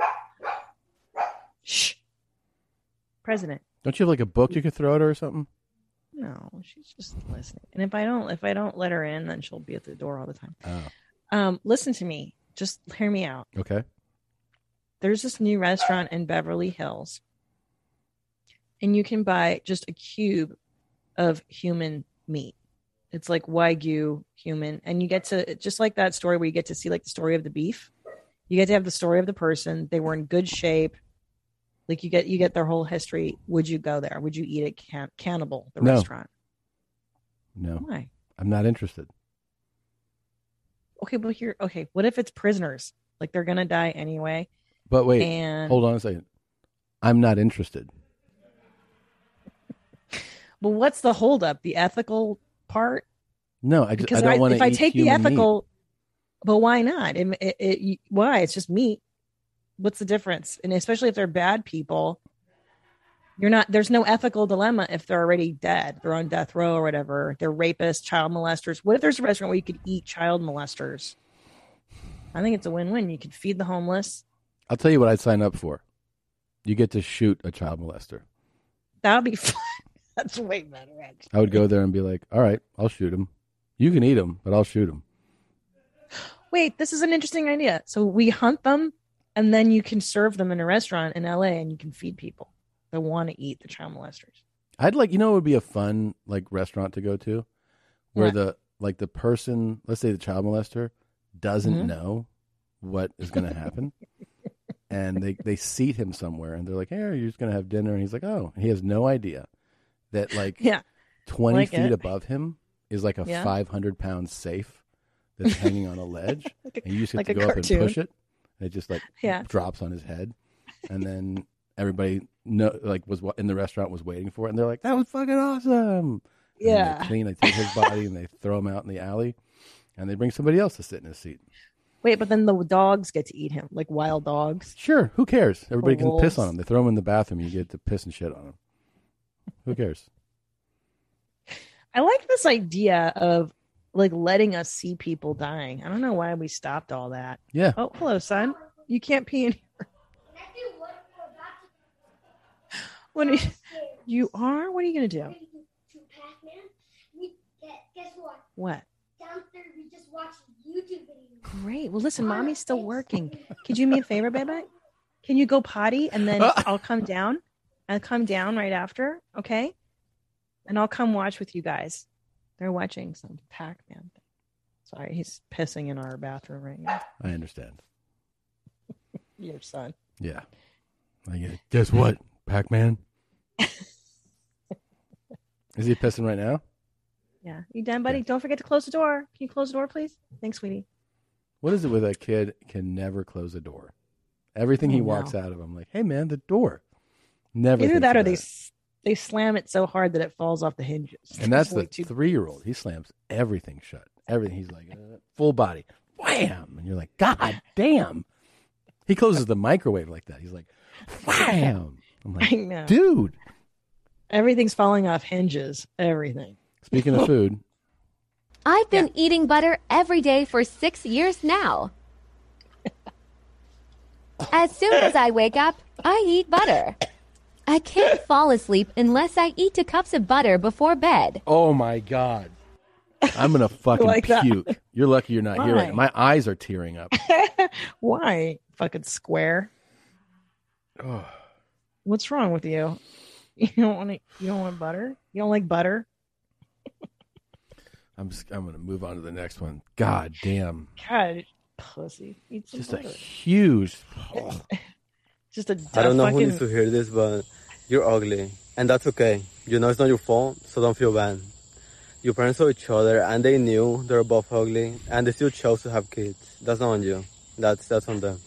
Shh. President. Don't you have like a book you could throw at her or something? No, she's just listening. And if I don't, if I don't let her in, then she'll be at the door all the time. Oh, Um, listen to me. Just hear me out. okay. There's this new restaurant in Beverly Hills, and you can buy just a cube of human meat. It's like Wagyu human, and you get to, just like that story where you get to see like the story of the beef. You get to have the story of the person. They were in good shape. Like you get you get their whole history. Would you go there? Would you eat at Can- Cannibal, the No. restaurant? No. Why? I'm not interested. Okay, but here, okay, what if it's prisoners? Like they're gonna die anyway. But wait, And- hold on a second. I'm not interested. Well, what's the holdup? The ethical part? No, I just Because I don't want if to I eat take the human meat. ethical, But why not? It, it, it, why? It's just meat. What's the difference? And especially if they're bad people, you're not. There's no ethical dilemma if they're already dead. They're on death row or whatever. They're rapists, child molesters. What if there's a restaurant where you could eat child molesters? I think it's a win-win. You could feed the homeless. I'll tell you what I'd sign up for. You get to shoot a child molester. That would be fun. That's way better. Actually. I would go there and be like, all right, I'll shoot him. You can eat him, but I'll shoot him. Wait, this is an interesting idea. So we hunt them, and then you can serve them in a restaurant in L A, and you can feed people that want to eat the child molesters. I'd like, you know, it would be a fun like restaurant to go to, where What? the like the person, let's say the child molester, doesn't Mhm. know what is going to happen, and they they seat him somewhere, and they're like, "Hey, you're just going to have dinner," and he's like, "Oh," he has no idea that like Yeah. twenty Like feet it. above him is like a Yeah. five hundred pound safe that's hanging on a ledge, Like a- and you just get like to a go up and cartoon. push it, and it just like Yeah. drops on his head, and then everybody know like was wa- in the restaurant was waiting for it, and they're like, "That was fucking awesome." And Yeah. they clean, they take his body and they throw him out in the alley, and they bring somebody else to sit in his seat. Wait, but then the dogs get to eat him, like wild dogs. Sure, who cares? Everybody Or can piss wolves. on him. They throw him in the bathroom. You get to piss and shit on him. Who cares? I like this idea of like letting us see people dying. I don't know why we stopped all that. Yeah. Oh, hello, son. You can't pee in here. What are you, you are? What are you gonna do? Guess what? What? Downstairs, we just watched YouTube videos. Great. Well, listen, mommy's still working. Could you do me a favor, baby? Can you go potty and then I'll come down? I'll come down right after, okay? And I'll come watch with you guys. They're watching some Pac-Man thing. Sorry, he's pissing in our bathroom right now. I understand. Your son. Yeah. I get it. Guess what, Pac-Man? Is he pissing right now? Yeah. You done, buddy? Don't forget to close the door. Can you close the door, please? Thanks, sweetie. What is it with a kid can never close a door? Everything he I walks know. out of, I'm like, hey man, the door. Never. Either thinks that or about they it. s- they slam it so hard that it falls off the hinges. And that's It's way the too- three-year-old. He slams everything shut. Everything. He's like uh, full body, wham, and you're like, God damn. He closes the microwave like that. He's like, wham. I'm like, I know. dude. Everything's falling off hinges. Everything. Speaking of food, I've been eating butter every day for six years now. As soon as I wake up, I eat butter. I can't fall asleep unless I eat two cups of butter before bed. oh my God, I'm gonna fucking Like that. puke. You're lucky you're not here. Why? Right. My eyes are tearing up. Why? Fucking square. Oh. What's wrong with you? You don't want to, you don't want butter? You don't like butter? I'm just, I'm gonna move on to the next one. God damn, God, pussy. Eat some just a butter. huge. Just a I don't know fucking, who needs to hear this, but you're ugly. And that's okay. You know it's not your fault, so don't feel bad. Your parents saw each other and they knew they were both ugly and they still chose to have kids. That's not on you. That's that's on them.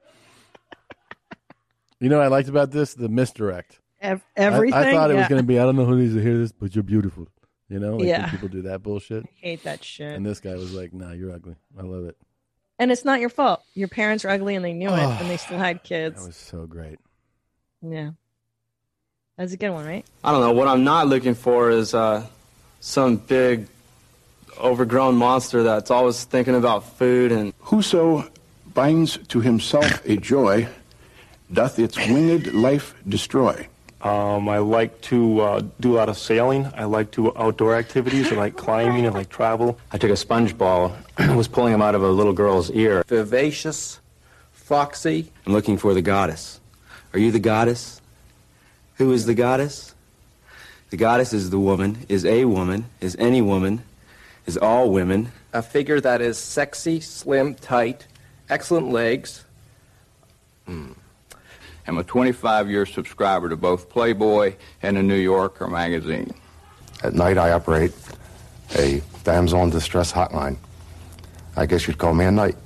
You know what I liked about this? The misdirect. Ev- I- everything. I, thought it was yeah. going to be, I don't know who needs to hear this, but you're beautiful. You know, like when Yeah. people do that bullshit. hate that shit. And this guy was like, nah, you're ugly. I love it. And it's not your fault. Your parents are ugly and they knew it and they still had kids. That was so great. Yeah. That's a good one, right? I don't know. What I'm not looking for is uh, some big, overgrown monster that's always thinking about food and. Whoso binds to himself a joy, doth its winged life destroy. Um, I like to uh, do a lot of sailing. I like to outdoor activities. I like climbing. I like travel. I took a sponge ball and was pulling him out of a little girl's ear. Vivacious, foxy. I'm looking for the goddess. Are you the goddess? Who is the goddess? The goddess is the woman, is a woman, is any woman, is all women. A figure that is sexy, slim, tight, excellent legs. Hmm. I'm a twenty-five year subscriber to both Playboy and the New Yorker magazine. At night, I operate a damsel in distress hotline. I guess you'd call me a knight.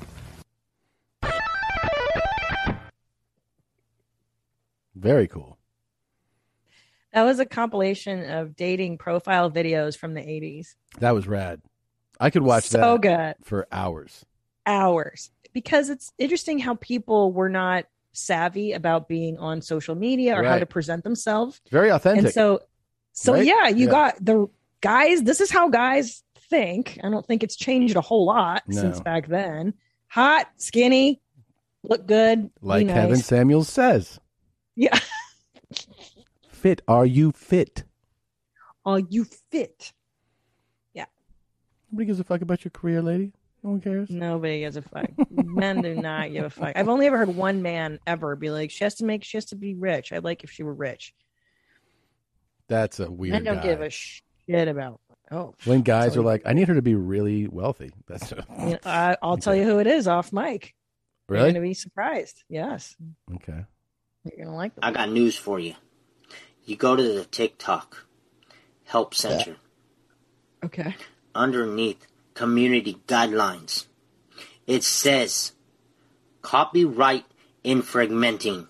Very cool. That was a compilation of dating profile videos from the eighties. That was rad. I could watch So that good. for hours. hours, because it's interesting how people were not savvy about being on social media or Right. how to present themselves. It's very authentic. And so, so Right? yeah, you Yeah. got the guys. This is how guys think. I don't think it's changed a whole lot No. since back then. Hot, skinny, look good, Like be Kevin nice. Samuels says, Yeah. fit, are you fit? Are you fit? Yeah. Nobody gives a fuck about your career, lady. No one cares. Nobody gives a fuck. Men do not give a fuck. I've only ever heard one man ever be like, she has to make, she has to be rich. I'd like if she were rich. That's a weird Men don't guy. give a shit about. Oh, when guys tell are you- like, I need her to be really wealthy. That's You know, I, I'll tell you who it is off mic. Really? You're going to be surprised. Yes. Okay. You're going to like them. I got news for you. You go to the TikTok Help Center. Okay. Underneath community guidelines, it says copyright infringing.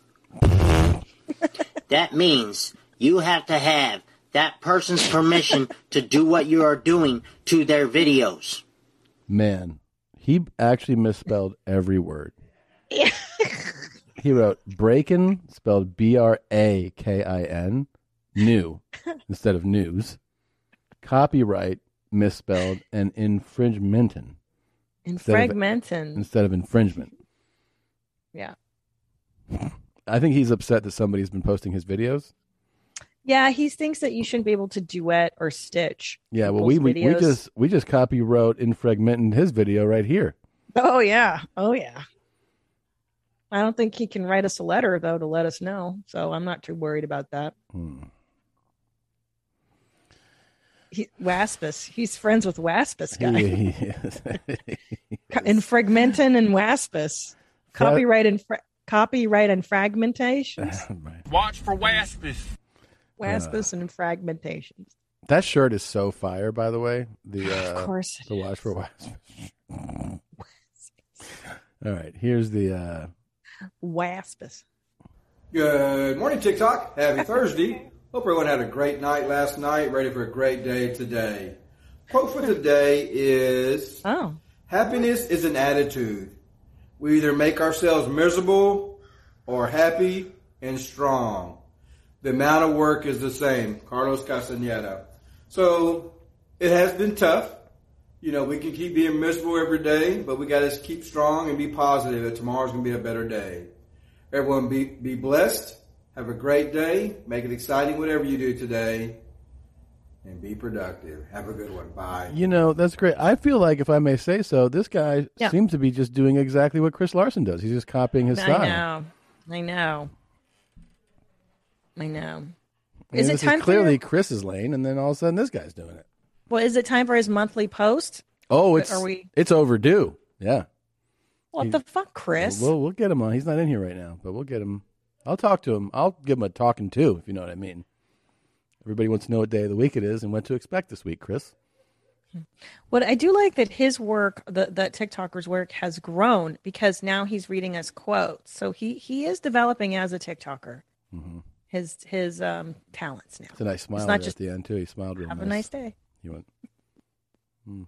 That means you have to have that person's permission to do what you are doing to their videos. Man, he actually misspelled every word. He wrote breakin, spelled B R A K I N, new, instead of news. Copyright, misspelled, and infringementin. instead of- Infragmentin. Instead of infringement. Yeah. I think he's upset that somebody's been posting his videos. Yeah, he thinks that you shouldn't be able to duet or stitch. Yeah, well, we, we people's we videos. just we just copy wrote infragmentin his video right here. Oh yeah, oh yeah. I don't think he can write us a letter though to let us know, so I'm not too worried about that. Hmm. He, Waspus, he's friends with Waspus guy. He- he is. Infragmentin and Waspus, copyright and fra- copyright and fragmentations. Watch for Waspus. Waspus and fragmentations. That shirt is so fire, by the way. The uh, Of course it the watch for Wasp. All right, here's the uh, Waspus. Good morning, TikTok. Happy Thursday. Hope everyone had a great night last night, ready for a great day today. Quote for today is, oh. Happiness is an attitude. We either make ourselves miserable or happy and strong. The amount of work is the same. Carlos Castaneda. So it has been tough. You know, we can keep being miserable every day, but we got to keep strong and be positive that tomorrow's going to be a better day. Everyone be, be blessed. Have a great day. Make it exciting, whatever you do today. And be productive. Have a good one. Bye. You know, that's great. I feel like, if I may say so, this guy Yeah. seems to be just doing exactly what Chris Larson does. He's just copying his style. I know. I know. I know. I mean, Is it this time is clearly for your, Chris's lane, and then all of a sudden this guy's doing it. well, is it time for his monthly post? Oh, it's Are we it's overdue. Yeah. What He- the fuck, Chris? We'll, we'll get him on. He's not in here right now, but we'll get him. I'll talk to him. I'll give him a talking to, if you know what I mean. Everybody wants to know what day of the week it is and what to expect this week, Chris. What I do like that his work, the that TikToker's work, has grown because now he's reading us quotes. So he he is developing as a TikToker. Mm-hmm. His his um talents now. It's a nice smile It's there not just at the end, too. He smiled real have nice. a nice day. He went, hmm.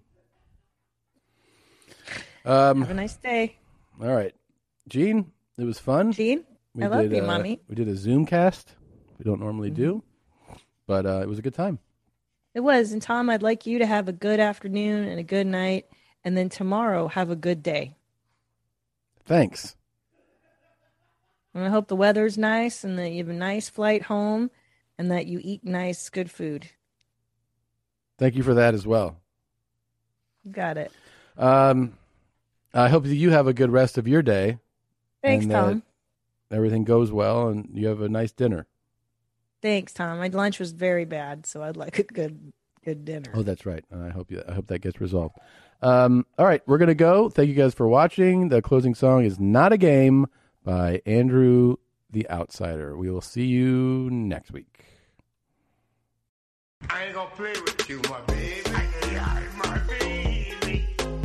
Um, Have a nice day. All right. Gene, it was fun. Gene, We I love did, you, uh, mommy. We did a Zoom cast. We don't normally Mm-hmm. do, but uh, it was a good time. It was. And Tom, I'd like you to have a good afternoon and a good night. And then tomorrow, have a good day. Thanks. And I hope the weather's nice and that you have a nice flight home and that you eat nice, good food. Thank you for that as well. You got it. Um, I hope that you have a good rest of your day. Thanks, and that Tom. Everything goes well, and you have a nice dinner. Thanks, Tom. My lunch was very bad, so I'd like a good good dinner. Oh, that's right. And I hope you. I hope that gets resolved. Um, all right, we're gonna go. Thank you guys for watching. The closing song is "Not a Game" by Andrew the Outsider. We will see you next week. I ain't gonna play with you, my baby. I my baby.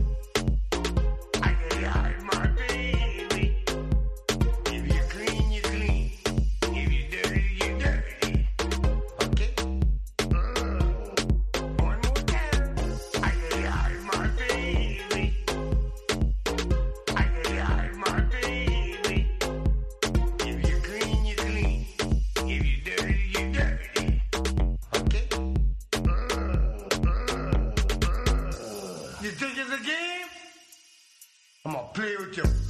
I my baby. If you clean, you clean. If you dirty, you dirty. Okay? Mm. One more time. I my baby. play with your